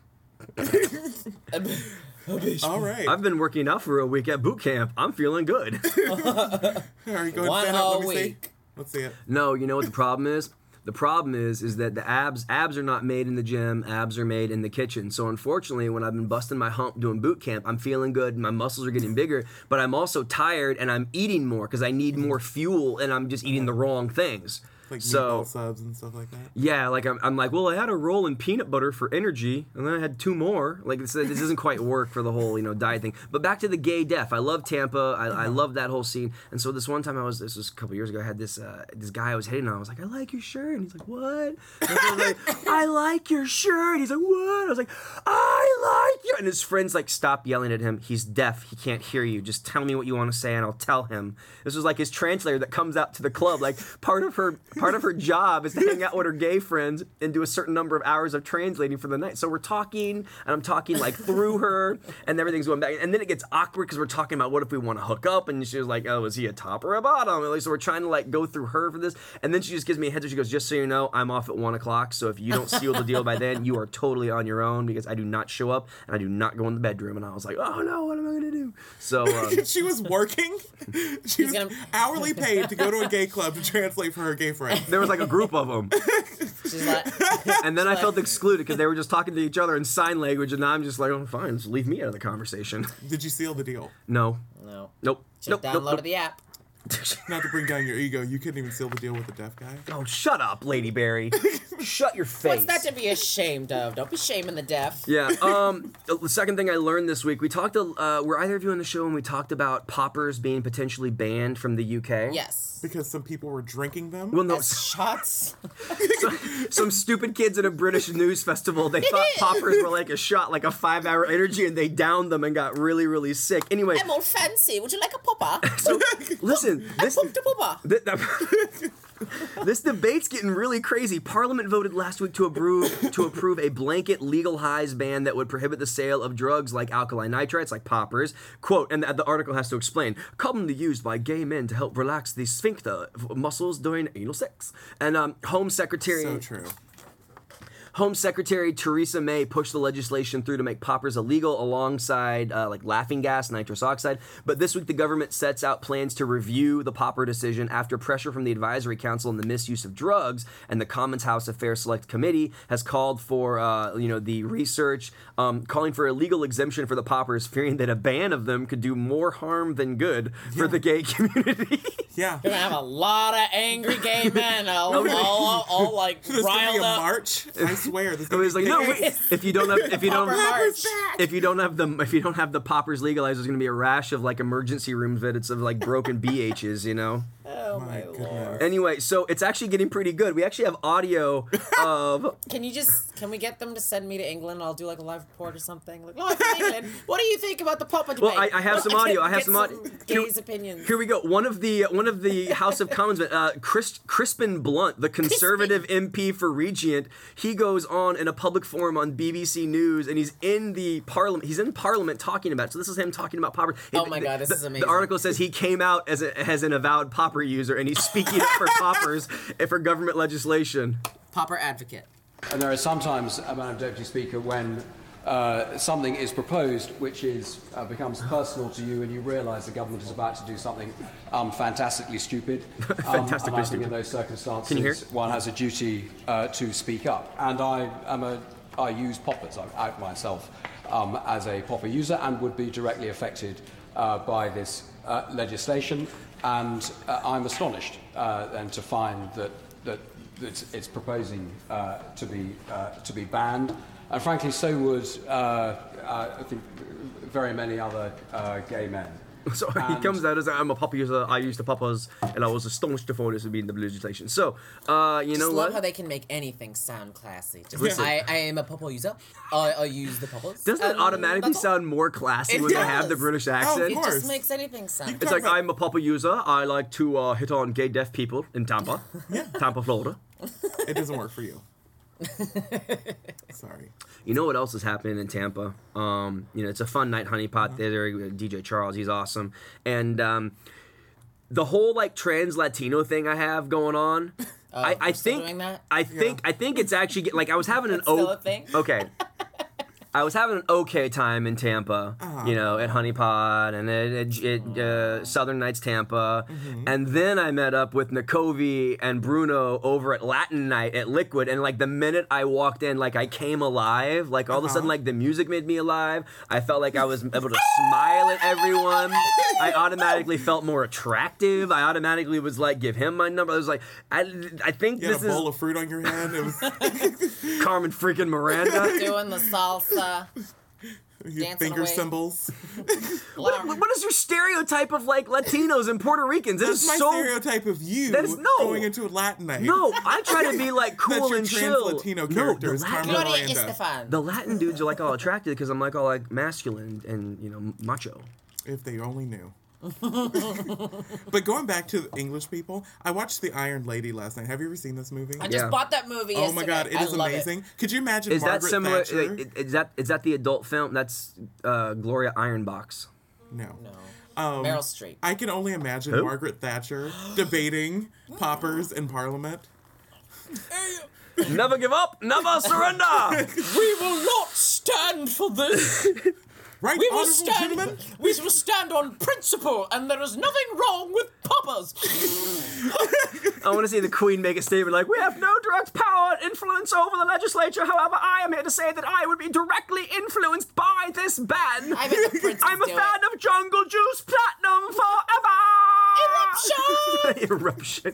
All right. I've been working out for a week at boot camp. I'm feeling good. All right, go One ahead, stand up. whole Let me see. week. Let's see it. No, you know what the problem is? The problem is is that the abs abs are not made in the gym, abs are made in the kitchen. So unfortunately, when I've been busting my hump doing boot camp, I'm feeling good, my muscles are getting bigger, but I'm also tired and I'm eating more because I need more fuel and I'm just eating the wrong things. Like So meatball subs and stuff like that. yeah, like I'm, I'm like, well, I had a roll in peanut butter for energy, and then I had two more. Like this, this doesn't quite work for the whole, you know, diet thing. But back to the gay deaf. I love Tampa. I, I love that whole scene. And so this one time I was, this was a couple years ago. I had this uh, this guy I was hitting on. I was like, I like your shirt. And he's like, what? And I was like, I like your shirt. He's like, what? I was like, I like you. And his friends like stop yelling at him. He's deaf. He can't hear you. Just tell me what you want to say, and I'll tell him. This was like his translator that comes out to the club. Like part of her part of her job is to hang out with her gay friends and do a certain number of hours of translating for the night. So we're talking, and I'm talking like through her, and everything's going back. And then it gets awkward because we're talking about what if we want to hook up, and she was like, oh, is he a top or a bottom? And like, so we're trying to like go through her for this, and then she just gives me a heads up. She goes, just so you know, I'm off at one o'clock. So if you don't seal the deal by then, you are totally on your own because I do not show up and I do not go in the bedroom. And I was like, oh no, what am I gonna do? So um, She was working. She was gonna- hourly paid to go to a gay club to translate for her gay friend. there was like a group of them. She's like, And then I felt excluded because they were just talking to each other in sign language, and now I'm just like, oh, fine, just leave me out of the conversation. Did you seal the deal? No. no. Nope. Just Nope. downloaded Nope. nope. the app. Not to bring down your ego, you couldn't even seal the deal with the deaf guy. Oh, shut up, Lady Berry. Shut your face. What's that to be ashamed of? Don't be shaming the deaf. Yeah. Um. The second thing I learned this week, we talked. Uh, were either of you on the show when we talked about poppers being potentially banned from the U K? Yes. Because some people were drinking them? Well, no. As shots. some, some stupid kids at a British news festival, they thought poppers were like a shot, like a five-hour energy, and they downed them and got really, really sick. Anyway. I'm all fancy. Would you like a popper? So listen, this. I popped a popper. th- th- This debate's getting really crazy. Parliament voted last week to approve to approve a blanket legal highs ban that would prohibit the sale of drugs like alkaline nitrites, like poppers. Quote, and the, the article has to explain, commonly used by gay men to help relax the sphincter muscles during anal sex. And um, Home Secretary... So true. Home Secretary Theresa May pushed the legislation through to make poppers illegal alongside uh, like laughing gas, nitrous oxide. But this week the government sets out plans to review the popper decision after pressure from the Advisory Council on the Misuse of Drugs, and the Commons House Affairs Select Committee has called for uh, you know the research, um, calling for a legal exemption for the poppers, fearing that a ban of them could do more harm than good for Yeah. the gay community. Yeah. You're gonna have a lot of angry gay men, all, all, all, all like There's gonna be riled a up. march. I swear. There's It gonna was be like, no, pickets. wait, if you don't have, if you don't, Popper march. if you don't have the, if you don't have the poppers legalized, there's gonna be a rash of like emergency room visits of like broken B Hs, you know. Oh My my goodness. lord. Anyway, so it's actually getting pretty good. We actually have audio of. Can you just, can we get them to send me to England? I'll do like a live report or something. Like, live from England. What do you think about the popper debate? Well, I, I have some audio. I have Get some audio. gays' opinions. Here we go. One of the one of the House of Commons, uh, Chris, Crispin Blunt, the Conservative M P for Regent, he goes on in a public forum on B B C News, and he's in the Parliament. He's in Parliament talking about it. So this is him talking about popper. Oh my God, this the, is amazing. The article says he came out as a, as an avowed popper user, and he's speaking up for poppers and for government legislation. Popper advocate. And there are sometimes, uh, Madam Deputy Speaker, when uh, something is proposed which is uh, becomes personal to you, and you realise the government is about to do something um, fantastically stupid. Um, Fantastically and I think stupid. in those circumstances, Can you hear? one has a duty uh, to speak up. And I am a, I use poppers. I out myself um, as a popper user and would be directly affected uh, by this uh, legislation. And uh, I'm astonished uh, and to find that that it's, it's proposing uh, to be uh, to be banned, and frankly, so would uh, uh, I think very many other uh, gay men. So he And- comes out as I'm a popper user. I used the poppers, and I was astonished to find this would be in the legislation. So, uh, you Just know love what? how they can make anything sound classy. Just, Listen. I, I am a popper user. I, I use the poppers. Doesn't it and automatically that's all. sound more classy It when they have the does. British Oh, of accent? It course. just makes anything sound. It's like Talk about- I'm a popper user. I like to uh, hit on gay deaf people in Tampa, Tampa, Florida. It doesn't work for you. Sorry. You know what else is happening in Tampa? Um, you know, it's a fun night, honeypot. There, D J Charles, he's awesome, and um, the whole like trans Latino thing I have going on. I, I we're still think doing that? I think I think it's actually get- like I was having an That's still o- a thing? okay. I was having an okay time in Tampa, you know, at Honeypot and at, at uh, Southern Nights Tampa, and then I met up with Nakovi and Bruno over at Latin Night at Liquid, and like the minute I walked in, like I came alive, like all of a sudden, like the music made me alive. I felt like I was able to smile at everyone. I automatically felt more attractive. I automatically was like, give him my number. I was like, I, I think You had this a bowl is of fruit on your head. It was Carmen freaking Miranda. Doing the salsa. your Dancing finger away. symbols. What, what is your stereotype of like Latinos and Puerto Ricans? It That's is my so stereotype of you That is- no. going into a Latin night. no. I try to be like cool That's your and trans chill. Latino no, character the is Latin, Carmen Gloria Miranda. Estefan. the Latin dudes are like all attracted because I'm like all like masculine and you know macho. If they only knew. But going back to the English people, I watched The Iron Lady last night. Have you ever seen this movie? I just Yeah. bought that movie Oh my god, yesterday. it I is love amazing. Could you imagine Is Margaret that similar? Thatcher? like, Is that is that the adult film? That's uh, Gloria Ironbox. no. No. Um, Meryl Streep. I can only imagine Who? Margaret Thatcher debating poppers in Parliament. Never give up, never surrender. We will not stand for this. Right, We will honorable stand. gentlemen? We will stand on principle, and there is nothing wrong with poppers. I want to see the Queen make a statement like, "We have no direct power and influence over the legislature. However, I am here to say that I would be directly influenced by this ban. I bet the princes I'm a do fan it. of Jungle Juice Platinum forever." In the Eruption.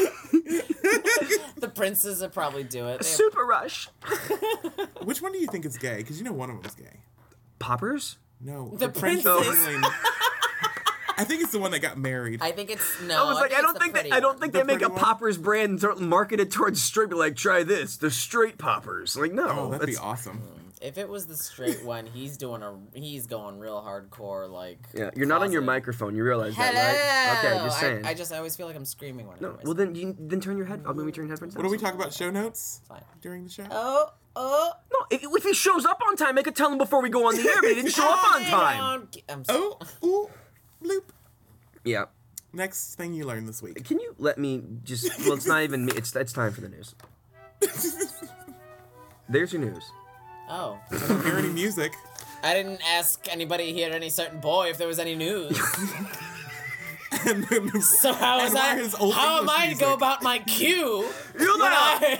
The princes would probably do it. They- Super rush. Which one do you think is gay? Because you know one of them is gay. Poppers? No. The Prince princess. Feeling. I think it's the one that got married. I think it's no. I was like, I don't it's the think they, pretty I don't one. think The they make a pretty one? Poppers brand th- marketed towards straight. Be like, try this, the straight Poppers. Like, no, Oh, that'd be that's- awesome. If it was the straight one, he's doing a he's going real hardcore like. Yeah, you're not on your closet. microphone. You realize Hello. that, right? Okay, just saying. I, I just I always feel like I'm screaming when I no, do well myself. then you then turn your head. I'll maybe turn your headphones What down. do we talk about? Show notes Fine. during the show? Oh oh. No, if, if he shows up on time, I could tell him before we go on the air, but he didn't show up on I time. don't- I'm so, Oh, ooh, bloop. Yeah. Next thing you learned this week. Can you let me just? Well, it's not even me. It's it's time for the news. There's your news. oh. I don't hear any music. I didn't ask anybody here, any certain boy, if there was any news. And then, So how is and why I? his old How am English I to go music? about my cue You when there,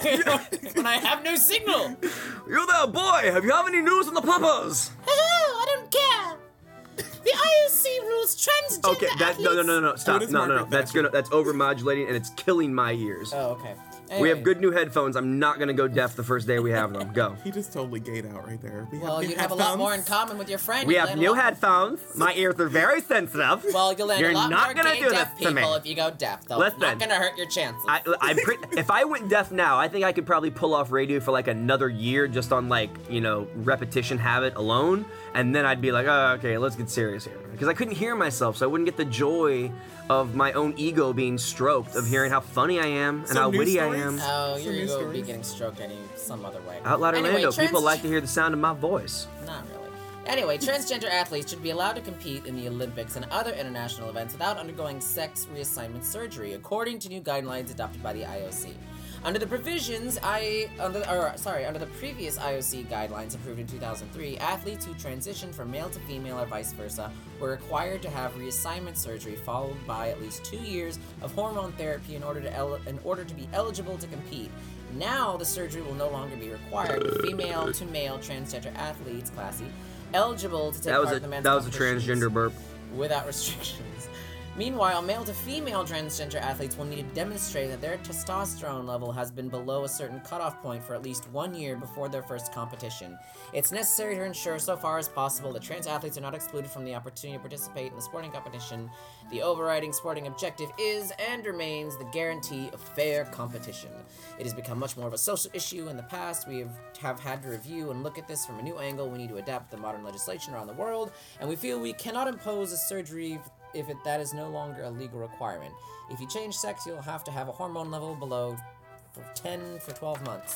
I when I have no signal? you there, boy? Have you have any news on the Poppers? Oh, I don't care. The I O C rules transgender Okay, that no no no no no stop does no no no Margaret that's Thatcher. gonna that's overmodulating and it's killing my ears. Oh, okay. We have Anyway. good new headphones. I'm not gonna go deaf the first day we have them. Go. He just totally gayed out right there. We Well, new you'd have a lot more in headphones. common with your friend. We You'd have land a new lot more- headphones. My ears are very sensitive. Well, you'll land You're a lot not more gonna gay do deaf this to me. people if you go deaf, though. Listen. Not gonna hurt your chances. I, I'm pre- if I went deaf now, I think I could probably pull off radio for like another year just on like, you know, repetition habit alone. And then I'd be like, oh, okay, let's get serious here. Because I couldn't hear myself, so I wouldn't get the joy of my own ego being stroked, of hearing how funny I am and Some how news witty I stories? am. oh, Some your news ego would be stories? getting stroked any some other way. Out loud Anyway, Orlando, people trans- like to hear the sound of my voice. Not really. Anyway, transgender athletes should be allowed to compete in the Olympics and other international events without undergoing sex reassignment surgery, according to new guidelines adopted by the I O C. Under the provisions, I under or sorry, under the previous I O C guidelines approved in two thousand three, athletes who transitioned from male to female or vice versa were required to have reassignment surgery followed by at least two years of hormone therapy in order to el- in order to be eligible to compete. Now, the surgery will no longer be required, with female to male transgender athletes, classy, eligible to take That was part a in the men's that was a competitions transgender burp. without restrictions. Meanwhile, male to female transgender athletes will need to demonstrate that their testosterone level has been below a certain cutoff point for at least one year before their first competition. It's necessary to ensure, so far as possible, that trans athletes are not excluded from the opportunity to participate in the sporting competition. The overriding sporting objective is and remains the guarantee of fair competition. It has become much more of a social issue in the past. We have, have had to review and look at this from a new angle. We need to adapt the modern legislation around the world, and we feel we cannot impose a surgery if it, that is no longer a legal requirement. If you change sex, you'll have to have a hormone level below for ten for twelve months.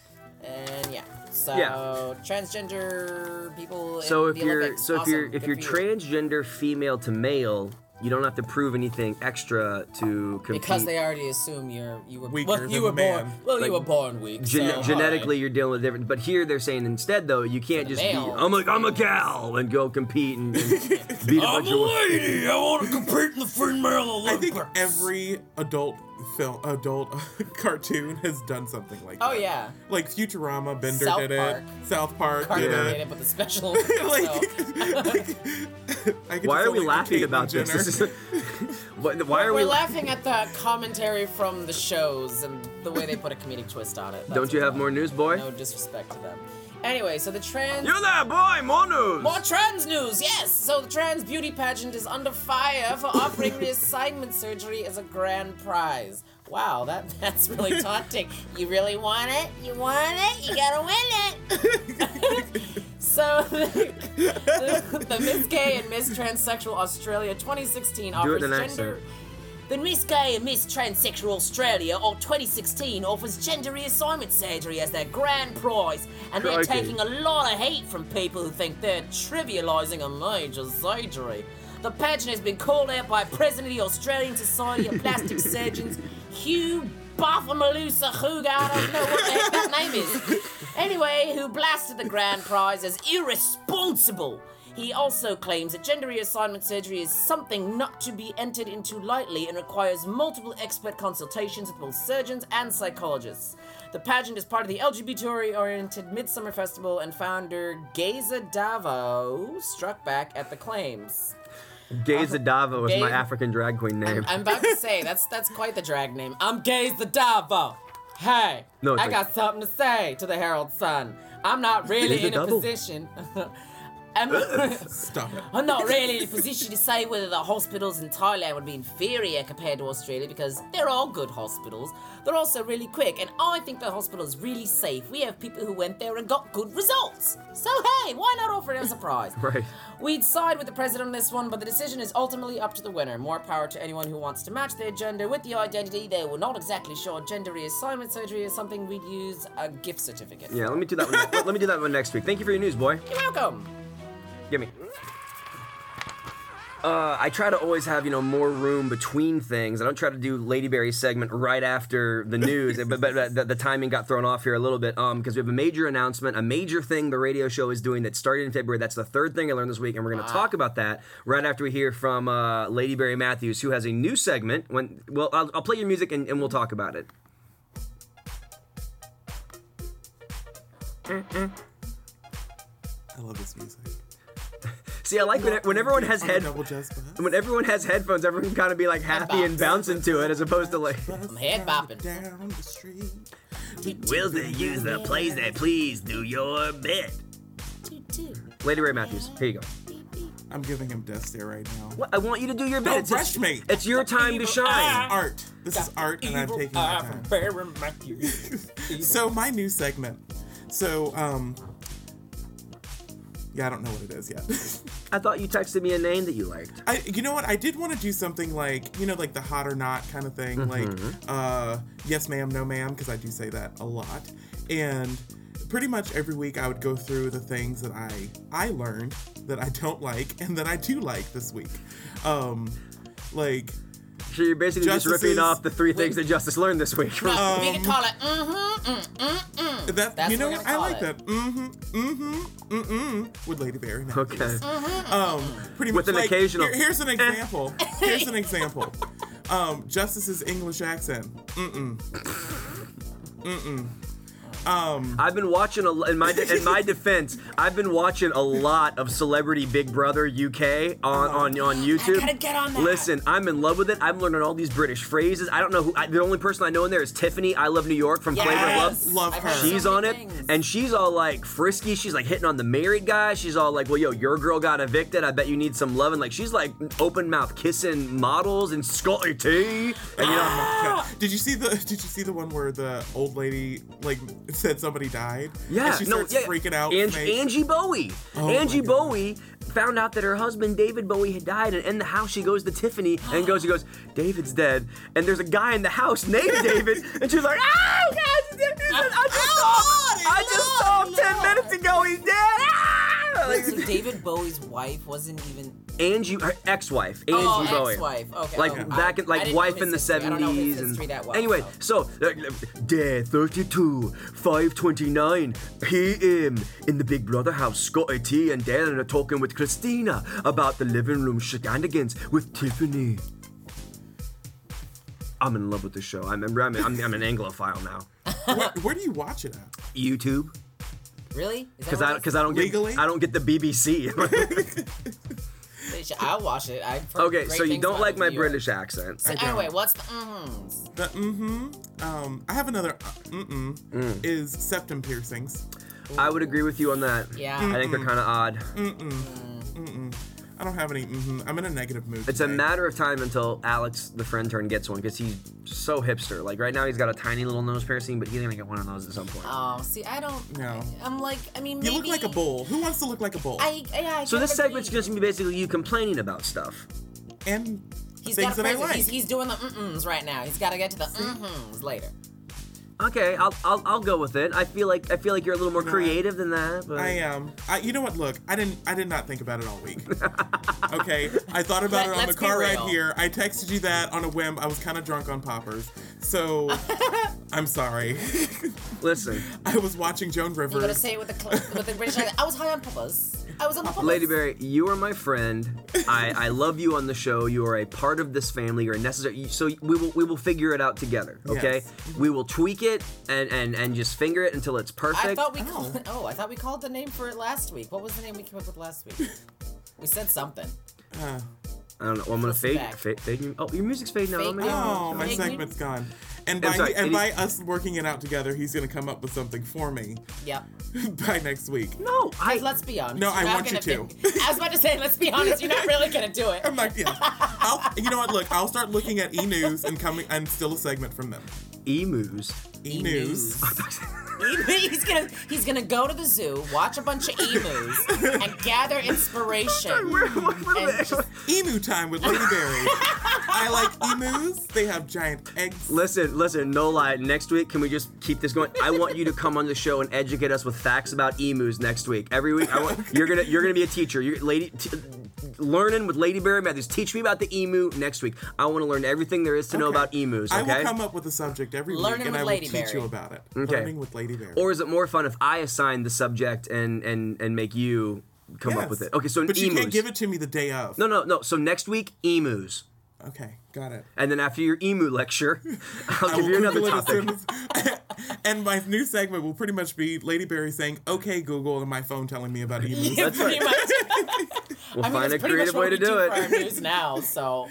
And yeah, so Yeah. transgender people. So in if the you're Olympics, so if awesome, you're if good you're for you. transgender female to male, you don't have to prove anything extra to compete. Because they already assume you're you were Weaker well, than you were a born man. well Like, you were born weak. Gen- so, genetically, alright. you're dealing with different. But here they're saying instead, though, you can't the just be. male, I'm a it's I'm a male. gal and go compete and, and beat a I'm bunch a of. lady. I want to compete in the female I think Olympics. every adult film, adult cartoon has done something like Oh, that. yeah. Like Futurama, Bender South did Park. it. South Park Carter did made it. it with the special. like, so. like, I could Why just are we only laughing Caitlyn about this? Jenner. This is. What, why are We're we? laughing at the commentary from the shows and the way they put a comedic twist on it. That's Don't you what's have up. more news, boy? No disrespect to them. Anyway, so the trans. You there, boy? More news. More trans news, yes! So the trans beauty pageant is under fire for offering reassignment surgery as a grand prize. Wow, that that's really taunting. You really want it? You want it? You gotta win it! So, the, the, the Miss Gay and Miss Transsexual Australia twenty sixteen Do offers it in an gender... accent. The Miss Gay and Miss Transsexual Australia, or twenty sixteen, offers gender reassignment surgery as their grand prize, and they're Crikey. taking a lot of hate from people who think they're trivialising a major surgery. The pageant has been called out by President of the Australian Society of Plastic Surgeons, Hugh Bartholomew Huga, I don't know what the heck that name is. Anyway, who blasted the grand prize as irresponsible. He also claims that gender reassignment surgery is something not to be entered into lightly and requires multiple expert consultations with both surgeons and psychologists. The pageant is part of the L G B T-oriented Midsummer Festival, and founder Geza Davo struck back at the claims. Gay Zadavo is Gay- my African drag queen name. I'm about to say that's that's quite the drag name. I'm Gay Zadavo. Hey, No, it's I like- got something to say to the Herald Sun. I'm not really Gay in a Zadavo. position. I'm, Stop it. I'm not really in a position to say whether the hospitals in Thailand would be inferior compared to Australia because they're all good hospitals. They're also really quick, and I think the hospital is really safe. We have people who went there and got good results. So hey, why not offer it as a prize? Right. We'd side with the president on this one, but the decision is ultimately up to the winner. More power to anyone who wants to match their gender with the identity. They were not exactly sure gender reassignment surgery is something we'd use a gift certificate. Yeah, let me do that one. let, let me do that one next week. Thank you for your news, boy. You're welcome. Give me. Uh, I try to always have, you know, more room between things. I don't try to do Lady Berry's segment right after the news, but, but, but the, the timing got thrown off here a little bit um, because we have a major announcement, a major thing the radio show is doing that started in February. That's the third thing I learned this week, and we're going to talk about that right after we hear from uh, Lady Berry Matthews, who has a new segment. When Well, I'll, I'll play your music, and, and we'll talk about it. I love this music. See, I like when, when everyone has On a head, double jazz bus. when everyone has headphones, everyone can kind of be like happy and bouncing to it, as opposed to like. I'm head bopping. Down the street. Will the user plays that please do your bit? Lady Ray Matthews, here you go. I'm giving him death stare right now. What? I want you to do your bit. Don't It's, rush me. it's your time to shine. Art. This is art, and I'm taking my time. So my new segment. So um. Yeah, I don't know what it is yet. I thought you texted me a name that you liked. I, you know what? I did want to do something like, you know, like the hot or not kind of thing. Like, uh, yes, ma'am, no, ma'am, because I do say that a lot. And pretty much every week I would go through the things that I I learned that I don't like and that I do like this week. Um, like, So you're basically just Justices- ripping off the three things that Justice learned this week. No, Um, we can call it mm-hmm, mm, mm, mm. that, That's you know what what? we're I gonna like call that. Mm-hmm, mm-hmm, mm-mm with Lady Berry Matthews. Okay. Um, pretty With much an like, occasional- here- here's an example. Here's an example. Um, Justice's English accent. Mm-mm. Mm-mm. Um, I've been watching a, in my de- in my defense. I've been watching a lot of Celebrity Big Brother U K on on, on YouTube. gotta get on that. Listen, I'm in love with it. I'm learning all these British phrases. I don't know who. I, the only person I know in there is Tiffany. I Love New York from Flavor of Yes. Love. Love I've her. heard so She's many on it, things. and she's all like frisky. She's like hitting on the married guy. She's all like, "Well, yo, your girl got evicted. I bet you need some loving." Like she's like open mouth kissing models and Scotty T. And you know, God. Did you see the Did you see the one where the old lady like said somebody died? yeah, And she no, starts yeah, freaking out. Ange- Make- Angie Bowie. Oh my Angie God. Bowie found out that her husband David Bowie had died, and in the house she goes to Tiffany and goes, she goes, David's dead, and there's a guy in the house named David, and she's like, oh, God, he's dead. He said, I just saw him. I just saw him ten minutes ago. He's dead. Ah! Like, So David Bowie's wife wasn't even. Angie, her ex-wife, Angie Oh, Bowie. ex-wife. Okay. Like oh, back I- in, like I didn't wife know in the his history. I don't know his seventies, and history that well, anyway, so. so uh, day thirty-two, five twenty-nine p m in the Big Brother house. Scotty T and Darren are talking with Christina about the living room shenanigans with Tiffany. I'm in love with the show. I'm I'm, I'm, I'm an Anglophile now. where, where do you watch it at? YouTube, Really? because I because I don't get Legally? I don't get the B B C. I'll watch it. I've heard Okay, great so you things don't about like it my from New York. British accent. So don't. anyway, what's the mm-hms? The mm-hmm. Um, I have another uh, mm-mm. Mm. Is septum piercings. I would agree with you on that. Yeah. I think they're kind of odd. I don't have any mm-hmm. I'm in a negative mood. It's a today. matter of time until Alex, the friend turn, gets one because he's so hipster. Like right now, he's got a tiny little nose piercing, but he's gonna get one of those at some point. Oh, see, I don't. No. I'm like, I mean, You maybe. look like a bull. Who wants to look like a bull? I, yeah, I so kind this of segment's agree. just gonna be basically you complaining about stuff. and He's things got that a I present. like. He's, he's doing the mm-ms right now. He's got to get to the mm-ms later. Okay, I'll, I'll I'll go with it. I feel like I feel like you're a little more No, I- creative than that. But I am. I, you know what? Look, I didn't. I did not think about it all week. Okay, I thought about Let- it on the let's be car ride real. here. I texted you that on a whim. I was kind of drunk on poppers, so I'm sorry. Listen, I was watching Joan You gotta Rivers. say it with the cl- with the British accent. I was high on poppers. I was on the poppers. Lady Berry, you are my friend. I, I love you on the show. You are a part of this family. You're necessary. So we will we will figure it out together. Okay, Yes. we will tweak it and, and and just finger it until it's perfect. I thought we called. Oh, I thought we called the name for it last week. What was the name we came up with last week? We said something. Uh, I don't know. Well, I'm gonna Listen fade, back. fade, fade. your- Oh, your music's fading out. Fade Oh my now. God. Oh, my Fake segment's news. gone. And I'm by sorry, and it- by us working it out together, he's gonna come up with something for me Yep. by next week. No, I. Because let's be honest. No, you're I not want you gonna to. think- I was about to say, let's be honest, you're not really gonna do it. I'm like, yeah. I'll, you know what? Look, I'll start looking at E News and coming and steal a segment from them. Emus. E News. he's gonna he's gonna go to the zoo, watch a bunch of emus, and gather inspiration. and just, Emu time with Lady Berry. I like emus. They have giant eggs. Listen, listen, no lie. Next week, can we just keep this going? I want you to come on the show and educate us with facts about emus next week. Every week, I want you're gonna you're gonna be a teacher. You're lady t- learning with Lady Berry Matthews. Teach me about the emu next week. I want to learn everything there is to know Okay. about emus. Okay. I will come up with a subject every Learning week, and with I will Lady teach Berry. you about it. Okay. Learning with Lady Berry. Or is it more fun if I assign the subject and and and make you come up Yes. with it? Okay, so but emus. you can't give it to me the day of. No, no, no. So next week, emus. Okay, got it. And then after your emu lecture, I'll I give will you another Google it as topic. soon as- and my new segment will pretty much be Lady Berry saying, "Okay, Google," and my phone telling me about emus. That's pretty much. We'll I mean, find that's a pretty creative much what way to we do for it. our news now, so.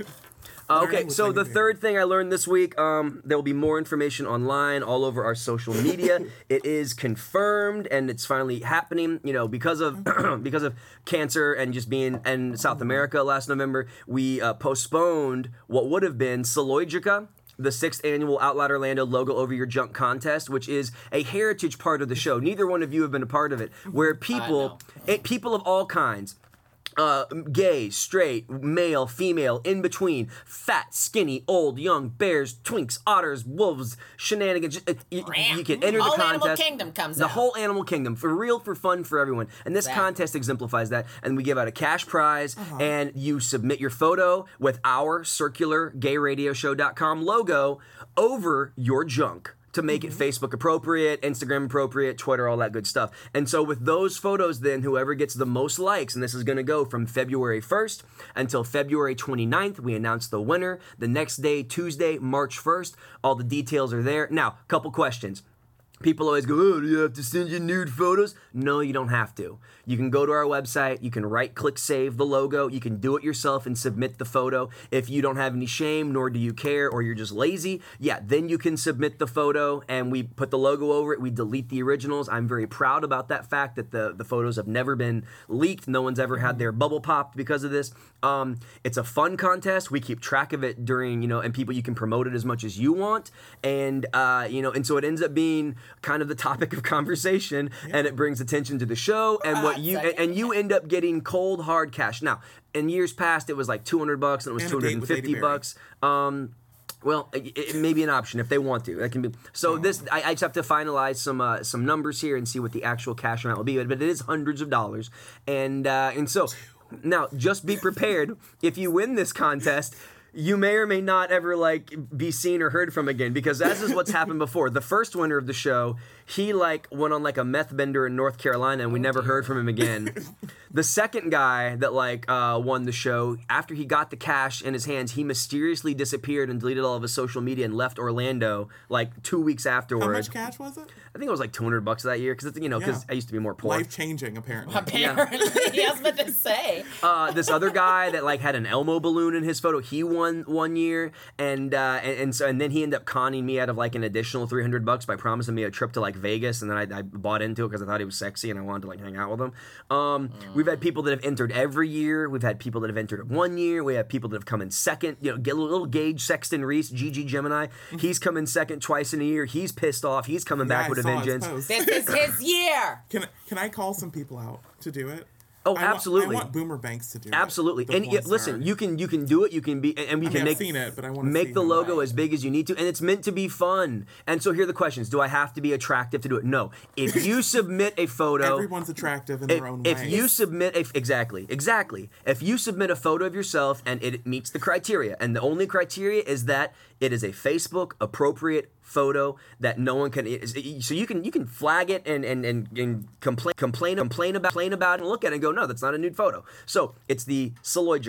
Uh, Learning okay, with so Lady the Berry. third thing I learned this week, um, there will be more information online all over our social media. It is confirmed, and it's finally happening. You know, because of because of cancer and just being in South America last November, we uh, postponed what would have been Saloigica, the sixth annual Outloud Orlando Logo Over Your Junk contest, which is a heritage part of the show. Neither one of you have been a part of it, where people, eh, people of all kinds. Uh, gay, straight, male, female, in between, fat, skinny, old, young, bears, twinks, otters, wolves, shenanigans. Uh, You, you can enter the Whole contest. animal kingdom comes The out. whole animal kingdom, for real, for fun, for everyone. And this Exactly. contest exemplifies that. And we give out a cash prize, and you submit your photo with our circular gay radio show dot com logo over your junk. To make it Facebook appropriate, Instagram appropriate, Twitter, all that good stuff. And so with those photos, then whoever gets the most likes, and this is going to go from February first until February twenty-ninth, we announce the winner. The next day, Tuesday, March first, all the details are there. Now, couple questions. People always go, oh, do you have to send you nude photos? No, you don't have to. You can go to our website, you can right-click save the logo, you can do it yourself and submit the photo. If you don't have any shame, nor do you care, or you're just lazy, yeah, then you can submit the photo and we put the logo over it, we delete the originals. I'm very proud about that fact that the, the photos have never been leaked. No one's ever had their bubble popped because of this. Um, it's a fun contest. We keep track of it during, you know, and people, you can promote it as much as you want. And, uh, you know, and so it ends up being kind of the topic of conversation, and it brings attention to the show and what you and, and you end up getting cold hard cash. Now, in years past, it was like two hundred bucks, and it was And two a date hundred with Lady fifty Berry. bucks. Um, well, it, it may be an option if they want to. That can be. So this, I, I just have to finalize some uh, some numbers here and see what the actual cash amount will be. But it is hundreds of dollars, and uh, and so now just be prepared. If you win this contest, you may or may not ever like be seen or heard from again, because as is what's happened before. The first winner of the show, he like went on like a meth bender in North Carolina, and we never heard from him again. The second guy that like uh, won the show, after he got the cash in his hands, he mysteriously disappeared and deleted all of his social media and left Orlando like two weeks afterwards. How much cash was it? I think it was like two hundred bucks that year, because you know, because Yeah. I used to be more poor. Life changing, apparently. Apparently, I was about to say. Uh, this other guy that like had an Elmo balloon in his photo, he won one year, and uh, and, and so and then he ended up conning me out of like an additional three hundred bucks by promising me a trip to like Vegas, and then I, I bought into it because I thought he was sexy and I wanted to like hang out with him. Um, We've had people that have entered every year. We've had people that have entered one year. We have people that have come in second. You know, get a little Gage Sexton Reese, Gigi Gemini. He's come in second twice in a year. He's pissed off. He's coming Yeah, back I with a saw his vengeance. post. This is his year. Can can I call some people out to do it? Oh, I want- absolutely. I want Boomer Banks to do it. Absolutely, the and porn yeah, listen, star. you can you can do it. You can be, and we I can mean, make I've seen it, but I want to make see the him. logo Right. as big as you need to, and it's meant to be fun. And so here are the questions: do I have to be attractive to do it? No. If you submit a photo, Everyone's attractive in if, their own if way. you submit a exactly exactly if you submit a photo of yourself and it meets the criteria, and the only criteria is that it is a Facebook appropriate photo that no one can, so you can you can flag it and and and, and complain complain complain about complain about it and look at it and go, no, that's not a nude photo. So it's the Saloigica.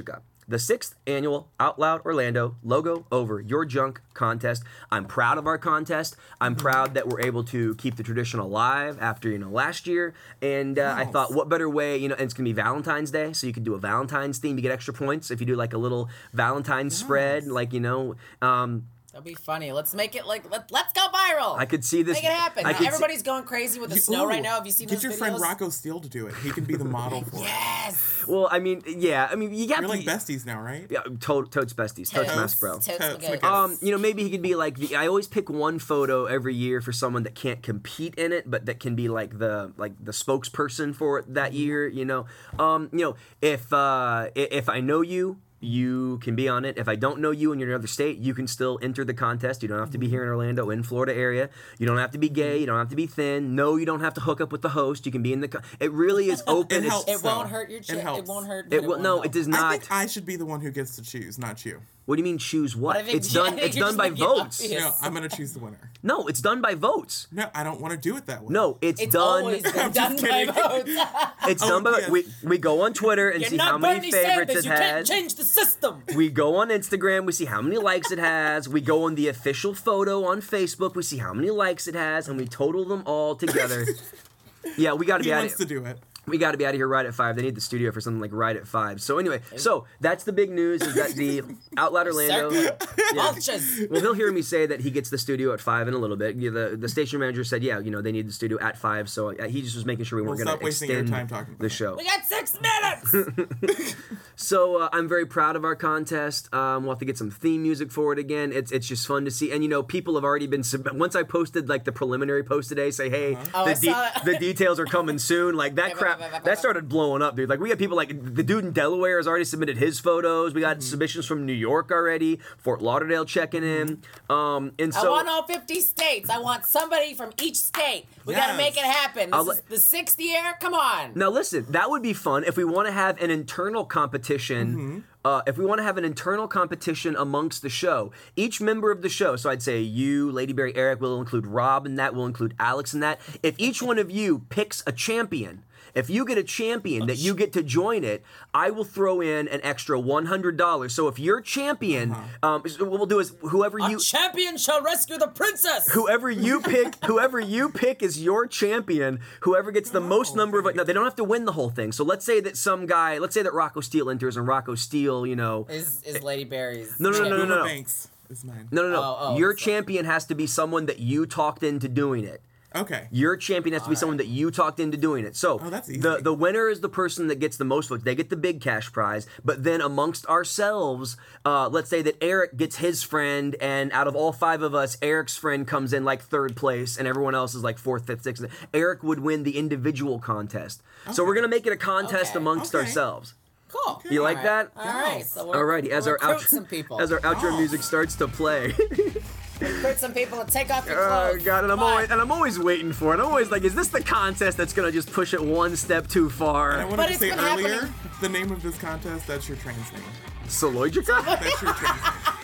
the sixth annual Out Loud Orlando Logo Over Your Junk contest. I'm proud of our contest. I'm proud that we're able to keep the tradition alive after, you know, last year. And uh, I thought, what better way, you know, and it's going to be Valentine's Day, so you can do a Valentine's theme. You get extra points if you do like a little Valentine's spread, like, you know, um, That'll be funny. Let's make it like let, let's go viral. I could see this. Make it happen. I could Everybody's see, going crazy with the You- snow ooh, right now. Have you seen Get those your videos? friend Rocco Steele to do it. He can be the model for it. Yes. well, I mean, yeah, I mean, you got You're to like besties now, right? Yeah, Toad, Toad's besties. Toad's Totes. Mask Bro. Totes Totes McGillis. McGillis. Um, you know, maybe he could be like the. I always pick one photo every year for someone that can't compete in it, but that can be like the like the spokesperson for it that year. You know, um, you know, if uh, i- if I know you. You can be on it. If I don't know you and you're in another state, you can still enter the contest. You don't have to be here in Orlando, in Florida area. You don't have to be gay. You don't have to be thin. No, you don't have to hook up with the host. You can be in the. Co- it really is open. It It's- helps. It won't So, hurt your it chin. It, helps. won't hurt. It but will, won't no, help. it does I not. think I should be the one who gets to choose, not you. What do you mean choose what? What if it- It's done. you're It's just done by making it votes. obvious. No, I'm gonna choose the winner. No, it's done by votes. No, I don't want to do it that way. No, it's, It's done. always been I'm done just by kidding. votes. It's Oh, done by yes. we we go on Twitter and You're see how not many Bernie favorites Sanders. it You can't has. change the system. We go on Instagram, we see how many likes it has. We go on the official photo on Facebook, we see how many likes it has, and we total them all together. Yeah, we got to He be out wants of to do it. we got to be out of here right at five. They need the studio for something like right at five. So anyway, so that's the big news is that the Out Loud Orlando. Circle. Yeah. Vultures. Well, he'll hear me say that he gets the studio at five in a little bit. Yeah, the the station manager said, yeah, you know, they need the studio at five. So uh, he just was making sure we Well, weren't going stop to wasting your extend time talking about the it. show. We got six minutes. So uh, I'm very proud of our contest. Um, we'll have to get some theme music for it again. It's it's just fun to see. And you know, people have already been sub- once I posted like the preliminary post today, say, hey, Oh, the, I saw that. the details are coming soon. Like that crap, that started blowing up, dude. Like we got people like the dude in Delaware has already submitted his photos. We got Mm-hmm. submissions from New York already. Fort Lauderdale checking in. Um, and I so want all fifty states. I want somebody from each state. We got to Yes. make it happen. This I'll is let- the sixth year. Come on. now listen, that would be fun if we want to have an internal competition. Uh, if we want to have an internal competition amongst the show, each member of the show, so I'd say you, Lady Berry, Eric, will include Rob in that, we'll include Alex in that. If each one of you picks a champion, if you get a champion that you get to join it, I will throw in an extra one hundred dollars. So if you're champion, um, so what we'll do is whoever A you champion shall rescue the princess. whoever you pick, whoever you pick is your champion. Whoever gets the most number of it. Now they don't have to win the whole thing. So let's say that some guy, let's say that Rocco Steele enters, and Rocco Steele, you know, Is is Lady Berry's? No, no, no, no, Boomer no, no. Banks is mine. no, no, no. Oh, oh, your so- champion has to be someone that you talked into doing it. Okay. Your champion has to be someone that you talked into doing it. So Oh, that's easy. the the winner is the person that gets the most votes. They get the big cash prize. But then amongst ourselves, uh, let's say that Eric gets his friend, and out of all five of us, Eric's friend comes in like third place, and everyone else is like fourth, fifth, sixth. Eric would win the individual contest. So we're gonna make it a contest Okay. amongst Okay. ourselves. Cool. You like All that? right. All right. So we'll, Alrighty, as we'll our recruit outro, some people. as our outro Oh. music starts to play. recruit some people to take off your Oh clothes. god, and I'm Come on. always and I'm always waiting for it. I'm always like, is this the contest that's gonna just push it one step too And I far? wanted But to it's say been earlier, happening. the name of this contest, that's your trans name. Sologica? That's your trans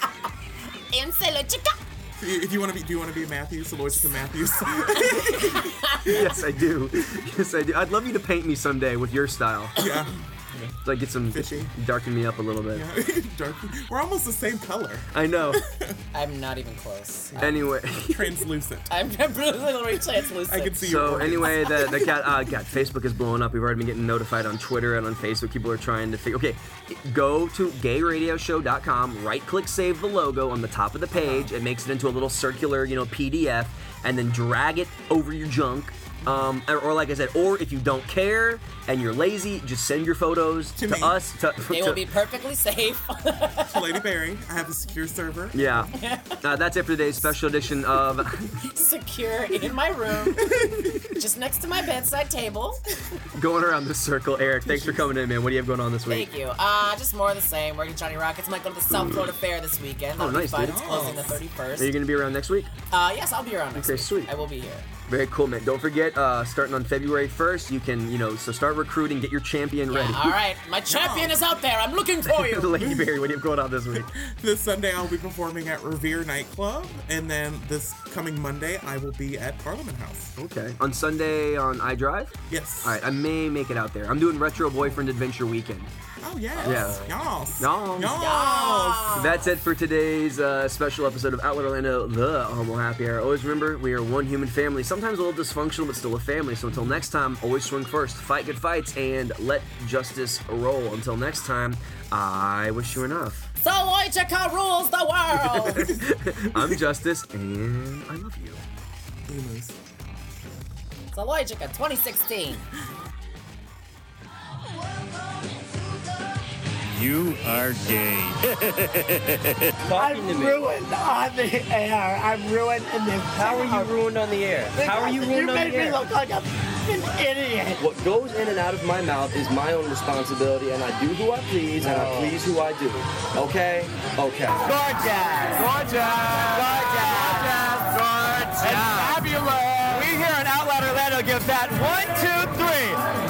name. In Selo Chica. If you want to be, do you want to be Matthews, Aloysius Matthews? Yes, I do. Yes, I do. I'd love you to paint me someday with your style. yeah. So I get some Fishy. darken me up a little bit. Dark. We're almost the same color. I know. I'm not even close. Anyway, Translucent. I'm literally translucent. I can see your so organs. anyway, the the cat uh, God, Facebook is blowing up. We've already been getting notified on Twitter and on Facebook. People are trying to figure. Okay, go to gay radio show dot com. Right click, save the logo on the top of the page. It makes it into a little circular, you know, P D F, and then drag it over your junk. Um, or, or like I said, or if you don't care and you're lazy, just send your photos to, To me. us. To, They to- will be perfectly safe. To Lady Berry, I have a secure server. Yeah. Uh, that's it for today's special edition of. Secure in my room, just next to my bedside table. Going around the circle. Eric, thanks for coming in, man. What do you have going on this week? Thank you. Uh, just more of the same. Working Johnny Rockets. Might go to the South Florida Fair this weekend. That'll Oh, be nice, fun. dude. It's closing the thirty-first. Are you going to be around next week? Uh, yes, I'll be around next Okay, week. sweet. I will be here. Very cool, man. Don't forget, tournament uh, starting on February first. You can, you know, so start recruiting, get your champion ready. All right, my champion is out there. I'm looking for you. Lady Berry, what do you have going on this week? This Sunday I'll be performing at Revere Nightclub, and then this coming Monday I will be at Parliament House. Okay. On Sunday on iDrive? Yes. All right, I may make it out there. I'm doing Retro Boyfriend Adventure Weekend. Oh, yes. Yeah. Yas. Yas. Yas. That's it for today's uh, special episode of Outlet Orlando, the Homo Happy Hour. Always remember, we are one human family. Sometimes a little dysfunctional, but still a family. So until next time, always swing first, fight good fights, and let justice roll. Until next time, I wish you enough. So Wojcika rules the world. I'm Justice, and I love you. Emus. So Wojcika twenty sixteen. You are gay. I'm ruined on the air. I'm ruined in this. How are you ruined on the air? How are you ruined on the air? You made me look like a f***ing idiot. What goes in and out of my mouth is my own responsibility, and I do who I please, and I please who I do. Okay? Okay. Gorgeous. Gorgeous. Gorgeous. Gorgeous. And fabulous. We here in Outlet Orlando give that one, two, three.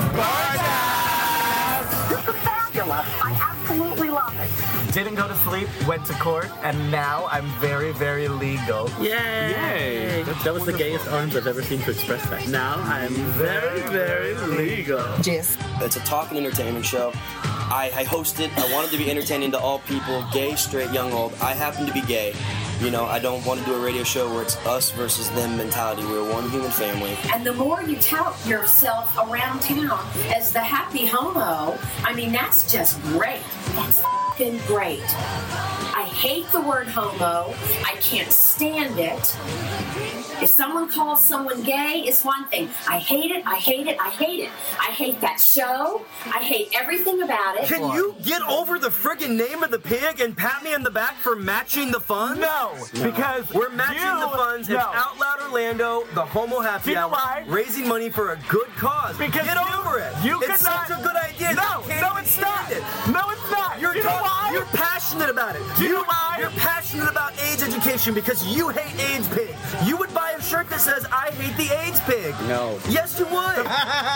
Gorgeous. This is fabulous. I absolutely love it. Didn't go to sleep, went to court, and now I'm very, very legal. Yay! Yay! That was the gayest arms I've ever seen to express that. Now I'm very, very legal. Jess. It's a talk and entertainment show. I, I host it. I wanted to be entertaining to all people, gay, straight, young, old. I happen to be gay. You know, I don't want to do a radio show where it's us versus them mentality. We're one human family. And the more you tout yourself around town as the happy homo, I mean, that's just great. That's f***ing great. I hate the word homo. I can't stand it. If someone calls someone gay, it's one thing. I hate it, I hate it, I hate it. I hate that show. I hate everything about it. Can you get over the friggin' name of the pig and pat me on the back for matching the funds? No, because we're matching you, the funds. no. It's Out Loud Orlando, the Homo Happy You know Hour, why? raising money for a good cause. Because get you- over it. you it's could such not- a good idea. No, that you can't no, even it's not. stand it. No, it's not. You're You know talk- why? You're passionate about it. Do you know why? You're passionate about AIDS education because you hate AIDS pig. You would buy a shirt that says "I hate the AIDS pig." No. Yes, you would.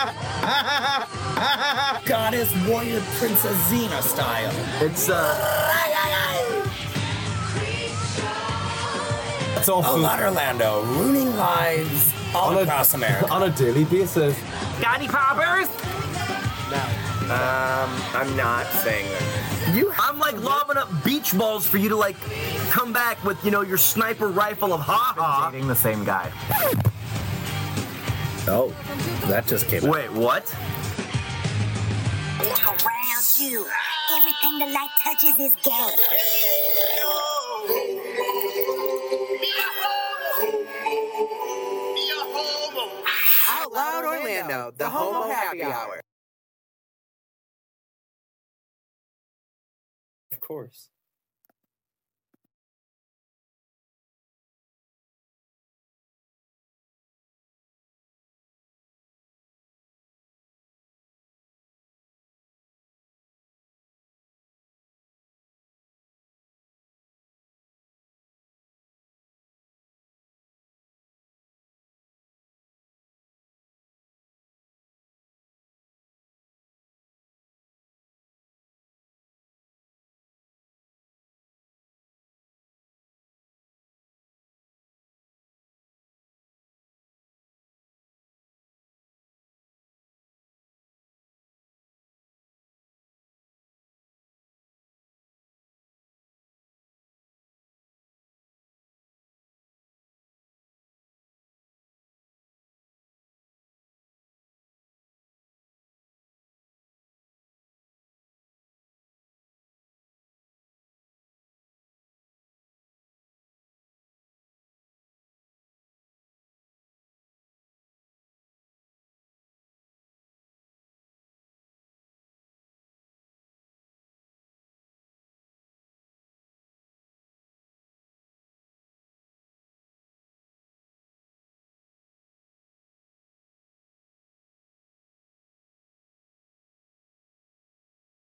Goddess warrior princess Xena style. It's uh. It's all Oh, God, Orlando, ruining lives all across America. on a daily basis. Got any poppers? Um, I'm not saying that. You, I'm like lobbing up beach balls for you to like come back with, you know, your sniper rifle of ha ha. Dating the same guy. Oh, that just came out. Wait, what? Look around you. Everything the light touches is gay. Out Loud Orlando, the Homo Happy Hour. Of course.